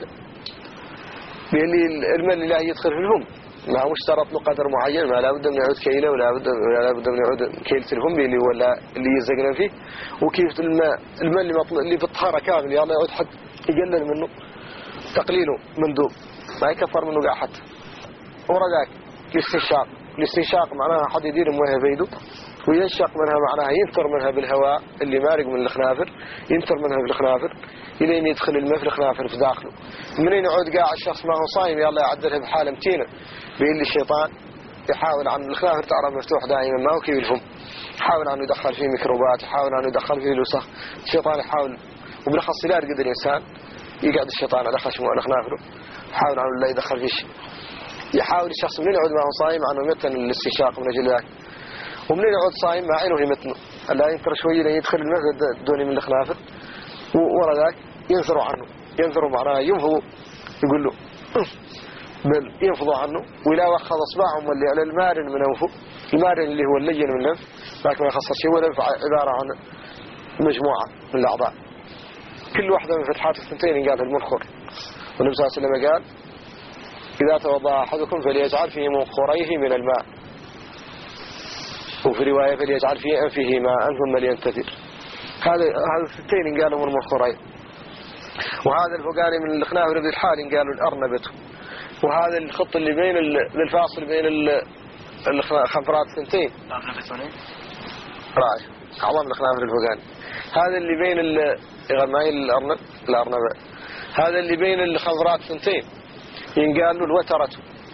بيلي الماء اللي لا يدخل في الفم ما هو اشترط له قدر معين، ما لا بد من يعود كيلة ولا بد ولا بد من يعود كيلة الفم اللي ولا اللي يزقنا فيه. وكيف الماء الماء اللي مطلع اللي بالطهارة كامل يلا يعود حد يقلل منه تقليله مندوب ما يكفر منه قاع حتى. ورا ذاك الاستنشاق الاستنشاق معناها حد يدير مويه في يده وينشق منها معناها ينثر منها بالهواء اللي مارق من الخنافر ينثر منها بالخنافر إلين يدخل الماء في الخنافر في داخله. منين يعود قاع الشخص ما هو صايم يلا يعدلها بحالة متينة بيقول الشيطان يحاول عن الخنافر تعرف مفتوح دائما ما هو كيف الفم، يحاول أن يدخل فيه ميكروبات يحاول أن يدخل فيه الوسخ. الشيطان يحاول وبالأخص لا يرقد الإنسان يقعد الشيطان على خشمه وعلى خنافره، يحاول عنه لا يدخل فيه شيء. يحاول الشخص منين يعود معه صايم عنه يمتن الاستنشاق من أجل ذلك، ومنين يعود صايم مع عينه يمتنه، لا ينكر شوية لين يدخل المسجد دوني من الخنافر، وورا ذاك ينثروا عنه، ينثروا معناه ينفضوا، يقول له بل ينفضوا عنه، ولا وخذ أصبعهم اللي على المارن من أنفه، المارن اللي هو اللين من الأنف، لكن ما يخصص شيء، والأنف عبارة عن مجموعة من الأعضاء، كل واحدة من فتحات الثنتين قال المنخر، والنبي صلى الله عليه وسلم قال إذا توضأ أحدكم فليجعل في منخريه من الماء، وفي رواية فليجعل في أنفه ماء ثم لينتثر. هذا هذا الثنتين قالوا من المنخرين، وهذا الفوقاني من الخنافر ذي الحال قالوا الأرنبة، وهذا الخط اللي بين الفاصل بين الخنفرات الثنتين راعي أعظم الخنافر الفوقاني، هذا اللي بين الغماي الأرنب الأرنبة، هذا اللي بين الخنفرات الثنتين ينقال له الوترة،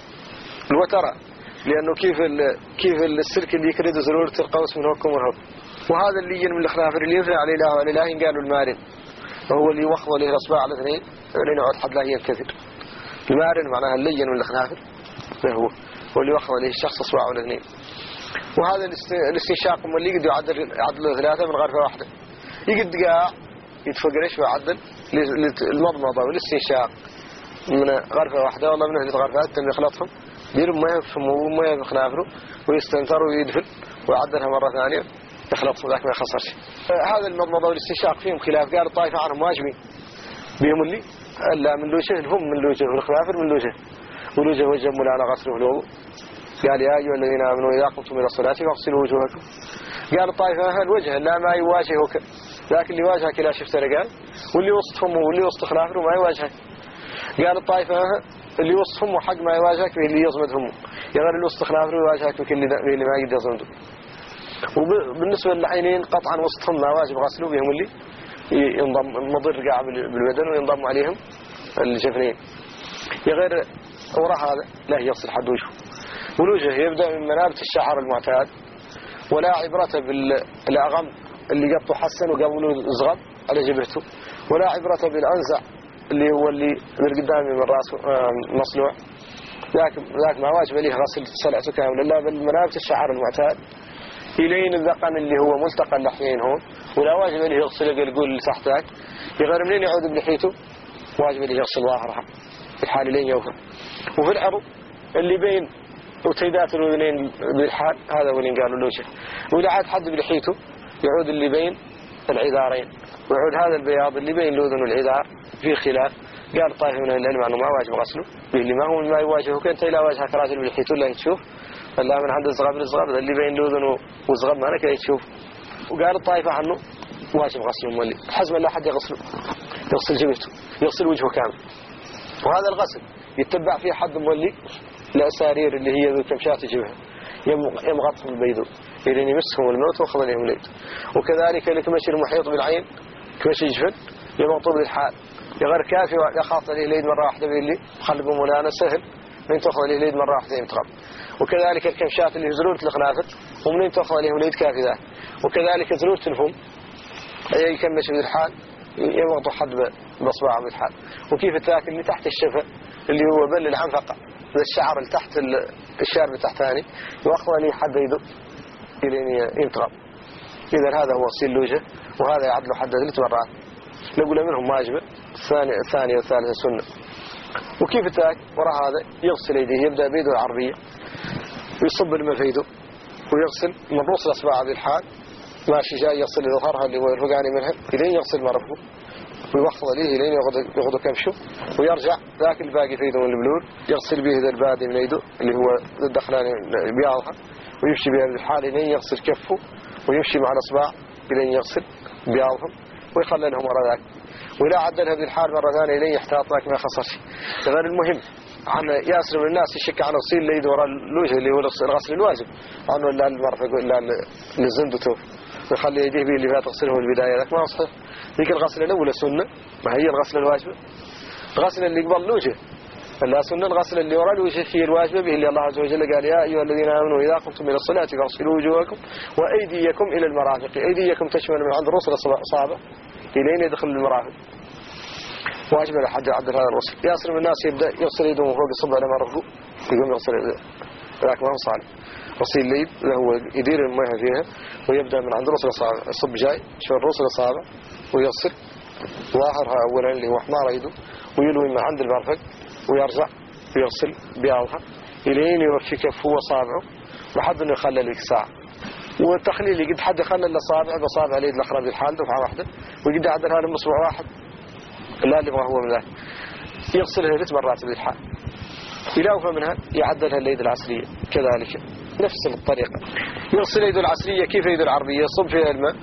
الوترة لأنه كيف كيف السلك اللي يكرد زرورة القوس من هكم وهب، وهذا اللي يجن من الخنافر اللي ينفع على إله وعلى إله ينقال له المارن، وهو اللي يوخض له الأصبع على اثنين لين يعود حد لا ينكثر. المارن معناها اللين من الخنافر، هو هو اللي يوخض له الشخص أصبعه على اثنين. وهذا الاستنشاق اللي يقدر يعدل يعدل ثلاثة من غرفة واحدة، يقد قاع يتفقر ايش ويعدل المضمضة والاستنشاق من غرفة واحدة، والله من عدة غرفات تم يخلطهم يديروا ما يفهموا وما يخنافروا ويستنثر ويدفل ويعدلها مرة ثانية يخلطهم، ذاك ما يخسرش. هذا المضمضة والاستنشاق فيهم خلاف، قال الطائفة عنهم واجبين بهم اللي ألا من لوجه هم من لوجه والخنافر من لوجه، ولوجه وجه مولانا غسله الوضوء، قال يا أيها الذين آمنوا إذا قمتم إلى الصلاة فاغسلوا وجوهكم. قال الطائفة الوجه لا ما يواجهك، لكن اللي واجهك لا شفت رجال، واللي وسطهم واللي وسط خنافر ما يواجهك. قال الطائفة اللي وسطهم وحق ما يواجهك اللي يصمدهم، يغير اللي وسط خنافر يواجهك بكل اللي ما يقدر يصمده. وبالنسبة للعينين قطعا وسطهم ما واجب غسلوا بهم اللي ينضم مضر قاع بالبدن وينضم عليهم الجفنين. يغير وراء هذا لا يصل حد وجهه، والوجه يبدأ من منابت الشعر المعتاد، ولا عبرة بالأغم اللي قبطه حسن وقبله زغب على جبهته، ولا عبرة بالأنزع اللي هو اللي من قدامي من راسه مصلوع، ذاك ذاك ما واجب عليه غسل صلعته كامل إلا بالمنابت الشعر المعتاد إلين الذقن اللي هو ملتقى اللحيين هون، ولا واجب عليه يغسل القلقول اللي تحتاك. يغير منين يعود بلحيته واجب عليه يغسل ظاهرها في الحال لين يوفر. وفي العرض اللي بين وتيدات الأذنين بالحال هذا هو اللي قالوا الوجه. وإذا عاد حد بلحيته يعود اللي بين العذارين، ويعود هذا البياض اللي بين الأذن والعذار في خلاف. قال طائفة من العلم أنه ما واجب غسله، اللي ما هو ما يواجهه كنت إلى واجهك راجل بلحيته لا يتشوف، فلا من عند الزغب للزغب اللي بين الأذن والزغب ما لك يتشوف. وقال الطائفة عنه واجب غسله مولي حزم لا حد يغسله، يغسل جبهته يغسل وجهه كامل. وهذا الغسل يتبع فيه حد مولي الأسارير اللي هي ذو كمشات جبهه يمغطهم البيض إذن يمسهم الموت وخذ لهم الليل. وكذلك لكمشي المحيط بالعين كمشي جفن يمغطوا بالحال. يغير كافي يخاط عليه ليد مرة واحدة باللي خلقوا مولانا سهل من تأخذ عليه ليد مرة واحدة يمتغب. وكذلك الكمشات اللي زرورة الخنافر ومنين تأخذ عليهم ليد كافي ذا. وكذلك زرورة الفم أي يكمش بالحال يمغطوا حد بصباعه بالحال. وكيف التاكل اللي تحت الشفة اللي هو بل العنفقة ذا الشعر اللي تحت الشارب تحتاني يأخذ عليه حد يدق إلين يمتغب. إذا هذا هو أصيل الوجه، وهذا يعدل حد ثلاث مرات نقول منهم واجبة، الثانية الثانية والثالثة سنة. وكيف التاك وراء هذا يغسل يديه، يبدأ بيده العربية ويصب الماء في يده ويغسل من رؤوس الأصبع بالحال ماشي جاي يغسل ظهرها اللي هو الفقاني منها إلين يغسل مرفه ويوخض عليه إلين يغض كمشه ويرجع ذاك الباقي في يده من البلول يغسل به ذا البادي من يده اللي هو الدخلاني بياضها ويمشي بها بالحال إلين يغسل كفه ويمشي مع الأصبع إلين يغسل بياضهم ويخللهم وراء ذاك. ولا عدلها بالحال مرة ثانية إلين يحتاط ذاك ما خسرش. غير المهم عن ياسر من الناس يشك عن الصيل اللي يد وراء الوجه اللي هو الغسل الواجب عنه إلا المرفق إلا الزند توف ويخلي يديه به اللي فات تغسله في البداية ذاك ما صحيح. ذيك الغسلة الأولى سنة ما هي الغسلة الواجبة. الغسلة اللي قبل الوجه لا سنة، الغسلة اللي وراء الوجه هي الواجبة به اللي الله عز وجل قال يا أيها الذين آمنوا إذا قمتم إلى الصلاة فاغسلوا وجوهكم وأيديكم إلى المرافق. أيديكم تشمل من عند رؤوس الأصابع إلين يدخل المرافق. واجب على حد يعدل هذا الغسل. ياسر من الناس يبدأ يغسل يده من فوق يصب على ما رفقه يقوم يغسل يده، لكن ما هو صالح. غسيل اليد هو يدير المياه فيها ويبدأ من عند رؤوس الأصابع، يصب جاي شوف رؤوس الأصابع ويغسل ظاهرها أولا اللي هو حمار يده، ويلوي من عند المرفق ويرجع ويغسل بياضها إلين يوفي كفه وصابعه لحد إنه يخلل لك ساعة. والتخليل يقد حد يخلل الأصابع بصابع اليد الأخرى بالحال دفعة واحدة، ويقد يعدلها لمصبع واحد لا اللي هو من ذلك، يغسلها ثلاث مرات بالحال. يلاوفها منها يعدلها اليد العسرية كذلك نفس الطريقة. يغسل يده العسرية كيف يده العربية، يصب فيها الماء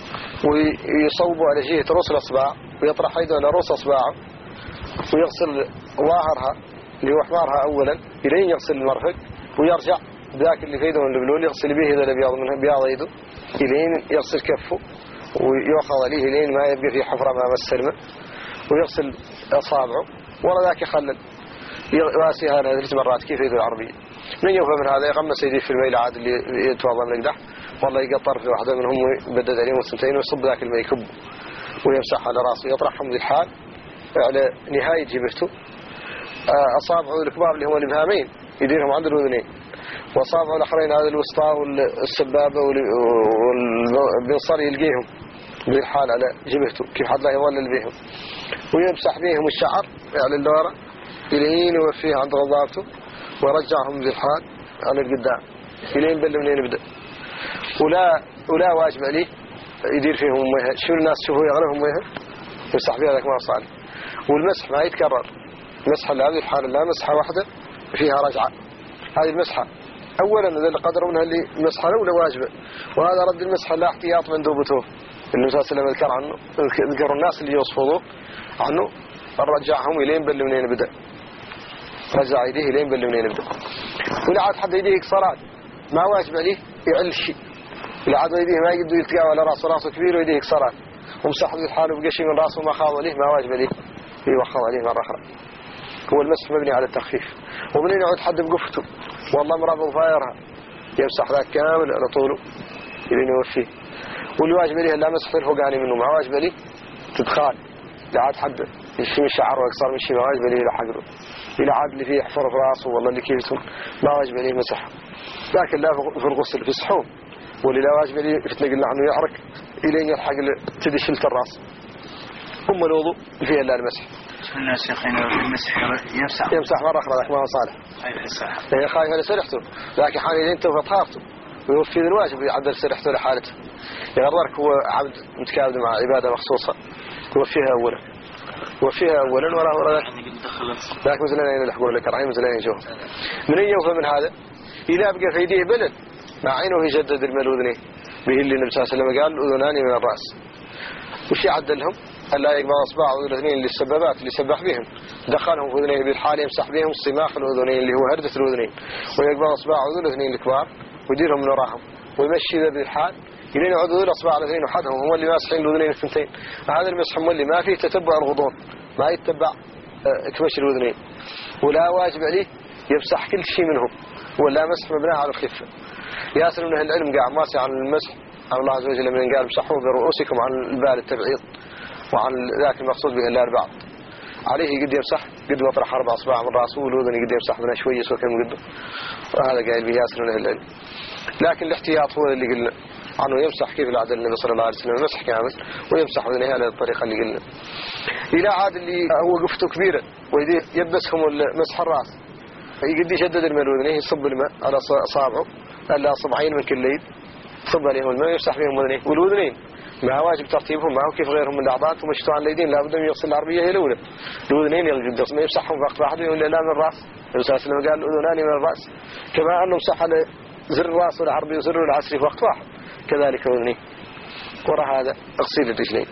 ويصوبه على جهة رؤوس الأصبع ويطرح يده على رؤوس أصبعه ويغسل ظاهرها اللي هو حمارها أولا إلين يغسل المرفق، ويرجع ذاك اللي في يده من البلول يغسل به إذا الأبيض منها بياض يده إلين يغسل كفه ويأخذ عليه إلين ما يبقى فيه حفرة ما مس الماء، ويغسل أصابعه ولا ذاك يخلل واسيها ثلاث مرات كيف يده العربية. من يوفى من هذا يغمس يديه في الماء عاد اللي يتوضا من القدح، والله يقطر في واحدة منهم ويبدد عليهم السنتين ويصب ذاك الماء يكب ويمسح على راسه يطرحهم ذي الحال على نهاية جبهته. أصابعه الكبار اللي هو الإبهامين يديرهم عند الأذنين، وأصابعه الأخرين هذا الوسطى والسبابة والبنصر يلقيهم ذي الحال على جبهته كيف حد لا يظلل بهم، ويمسح بهم الشعر على اللورة إلين يوفيه عند غضابته ورجعهم ذي الحال على القدام إلين بل منين يبدأ. ولا ولا واجب عليه يدير فيهم مياه، شو الناس شوفوا يغلبهم مياه يمسح بها ذاك ما صالح. والمسح ما يتكرر، مسحة لهذه الحالة لا مسحة واحدة فيها رجعة. هذه المسحة أولا إذا القدر منها اللي مسحة الأولى واجبة، وهذا رد المسحة لا احتياط من دوبته. النبي صلى الله عليه وسلم ذكر عنه ذكر الناس اللي يصفضوا عنه رجعهم إلين بل منين بدأ، رجع يديه إلين بل منين بدأ. ولا عاد حد يديه كسرات ما واجب عليه يعل شيء، ولا عاد يديه ما يقدر يلتقى على رأسه رأسه كبير ويديه كسرات ومسح ذي الحال وبقشي من رأسه ما خاض عليه ما واجب عليه يوخض عليه مرة أخرى. هو المسح مبني على التخفيف. ومنين يعود حد بقفته والله مرض فايرها يمسح ذاك كامل على طوله إلين يوفيه. واللي واجب عليه لا مسح الفوقاني منه ما واجب عليه تدخال، لا عاد حد يشي من شعره ويكسر من شيء ما واجب عليه لا حقره، إلى عاد اللي فيه يحفر في راسه والله اللي كيف ما واجب عليه مسح. لكن لا في الغسل في الصحون واللي لا واجب عليه يتنقل عنه يحرك إلين يلحق تدي شلت الراس. هم الوضوء فيه إلا المسح. الناس يخين المسح يمسح يمسح مرة أخرى ذاك ما هو صالح. هي خايف على سرحته، لكن حاليا أنت وطهارته ويوفي الواجب يعدل سرحته لحالته. يغرك هو عبد متكامل مع عبادة مخصوصة يوفيها أولا يوفيها أولا ولا ولا ذاك ذاك مثلنا يلحقون لك رعيم مثلنا يجوه من يوفى من هذا إذا أبقى في يديه بلد مع عينه يجدد الملوذنين به اللي النبي صلى الله عليه وسلم قال الأذنان من الرأس. وش يعدلهم؟ ألا يقبض أصبعه الأذنين للسبابات اللي سبح بهم دخلهم في أذنيه بالحال يمسح بهم صماخ الأذنين اللي هو هردة الأذنين، ويقبض أصبعه الأذنين الكبار ويديرهم من وراهم ويمشي ذا بالحال إلين يعود ذول أصبع الأذنين وحدهم هو اللي ماسحين الأذنين الثنتين. هذا المسح هو اللي ما فيه تتبع الغضون ما يتبع كمش الأذنين، ولا واجب عليه يمسح كل شيء منهم ولا مسح مبناه على الخفة. ياسر من أهل العلم قاعد ماسح عن المسح عن الله عز وجل من قال امسحوا برؤوسكم عن البال التبعيض وعن ذاك المقصود به الله البعض عليه قد يمسح قد مطرح أربع أصبع من رأسه والأذن قد يمسح منها شوية سوى كم قده، وهذا قال به ياسر من أهل العلم. لكن الاحتياط هو اللي قلنا عنه يمسح كيف العدل النبي صلى الله عليه وسلم مسح كامل ويمسح أذنيه على الطريقة اللي قلنا. إلى عاد اللي هو قفته كبيرة ويبسهم مسح الرأس يقد يشدد الماء الأذنيه يصب الماء على أصابعه ألا صبعين من كل يد صب عليهم الماء يمسح بهم أذنيه. والأذنين ما واجب ترتيبهم ما هو كيف غيرهم من الأعضاء ومشتوا عن اليدين لابد من يغسل العربية هي الأولى. الأذنين يغسل ما يمسحهم في وقت واحد ويقول لا من الرأس. النبي صلى الله عليه وسلم قال الأذنان من الرأس كما أنه مسح على زر الرأس والعربي وزر العسري في وقت واحد كذلك الأذنين. وراء هذا اغسيل الرجلين.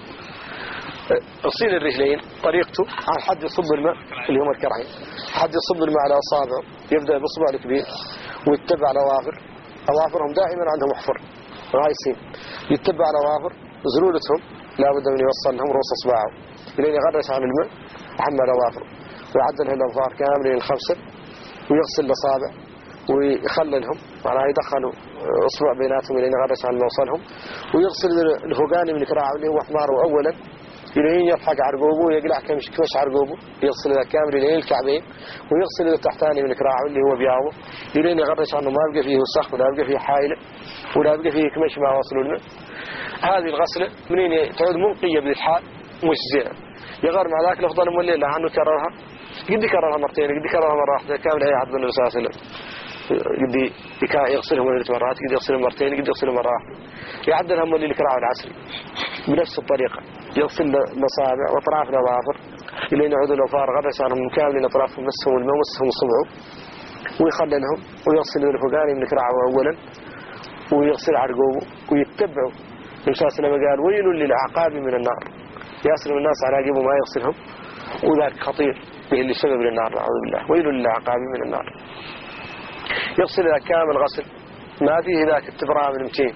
اغسيل الرجلين طريقته عن حد يصب الماء اللي هم الكرعين، حد يصب الماء على أصابعه يبدأ بالصبع الكبير ويتبع على أظافر أظافرهم دائما عندهم محفر رايسين يتبع على أظافر زلولتهم لا بد من يوصل لهم رؤوس أصبعه لين يغرس عن الماء وحمل أظافره ويعدل الأظفار كاملين الخمسة ويغسل الأصابع ويخللهم معناه يدخلوا أصبع بيناتهم لين يغرس عن موصلهم ويغسل الفوقاني من كراعه اللي هو حماره أولا يلين يضحك عرقوبه ويقلع كمش كمش عرقوبه يغسل إذا كامل يلين الكعبين ويغسل إذا تحتاني من كراعه اللي هو بيعوه يلين يغرش عنه ما يبقى فيه وسخ ولا يبقى فيه حائل ولا يبقى فيه كمش ما وصلوا لنا. هذه الغسلة منين تعود منقية بالحال مش زين يغير مع ذاك الأفضل من الليل عنه كررها قد يكررها مرتين قد يكررها مرة واحدة كامل هي عبد النبي صلى الله عليه وسلم قد يغسلهم ثلاث مرات قد يغسلهم مرتين قد يغسلهم مرة واحدة يعدلهم اللي كراعه العسري بنفس الطريقة يغسل الأصابع وأطراف الأظافر لين يعودوا الأظفار غرس عنهم كاملين أطرافهم مسهم الماء ومسهم صبعه ويخللهم ويغسل الفقاني من كراعه أولا ويغسل عرقوبه ويتبعوا الرسول صلى الله عليه وسلم قال ويل للعقاب من النار ياسر الناس على عقبه ما يغسلهم وذلك خطير به اللي سبب للنار نعوذ بالله ويل للعقاب من النار. يغسل إذا كامل غسل ما فيه ذاك التبرام من متين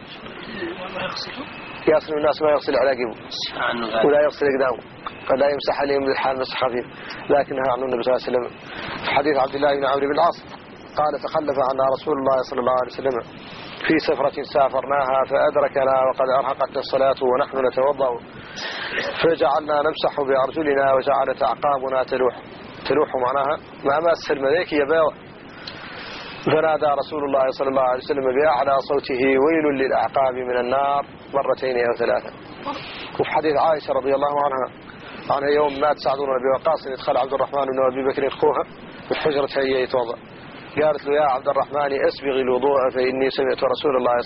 ياسر الناس ما يغسل على عقبه ولا يغسل قدامه قد لا يمسح عليهم بالحال مسح خفيف لكنها عن النبي صلى الله عليه وسلم في حديث عبد الله بن عمرو بن العاص قال تخلف عنا رسول الله صلى الله عليه وسلم في سفرة سافرناها فأدركنا وقد أرهقتنا الصلاة ونحن نتوضأ فجعلنا نمسح بأرجلنا وجعلت أعقابنا تلوح تلوح معناها ما مس الملائكة يباوع فنادى رسول الله صلى الله عليه وسلم بأعلى صوته ويل للأعقاب من النار مرتين أو ثلاثة. وفي حديث عائشة رضي الله عنها عنها يوم مات سعد بن أبي وقاص يدخل عبد الرحمن بن أبي بكر أخوها في حجرة هي يتوضأ قالت له يا عبد الرحمن أسبغ الوضوء فإني سمعت رسول الله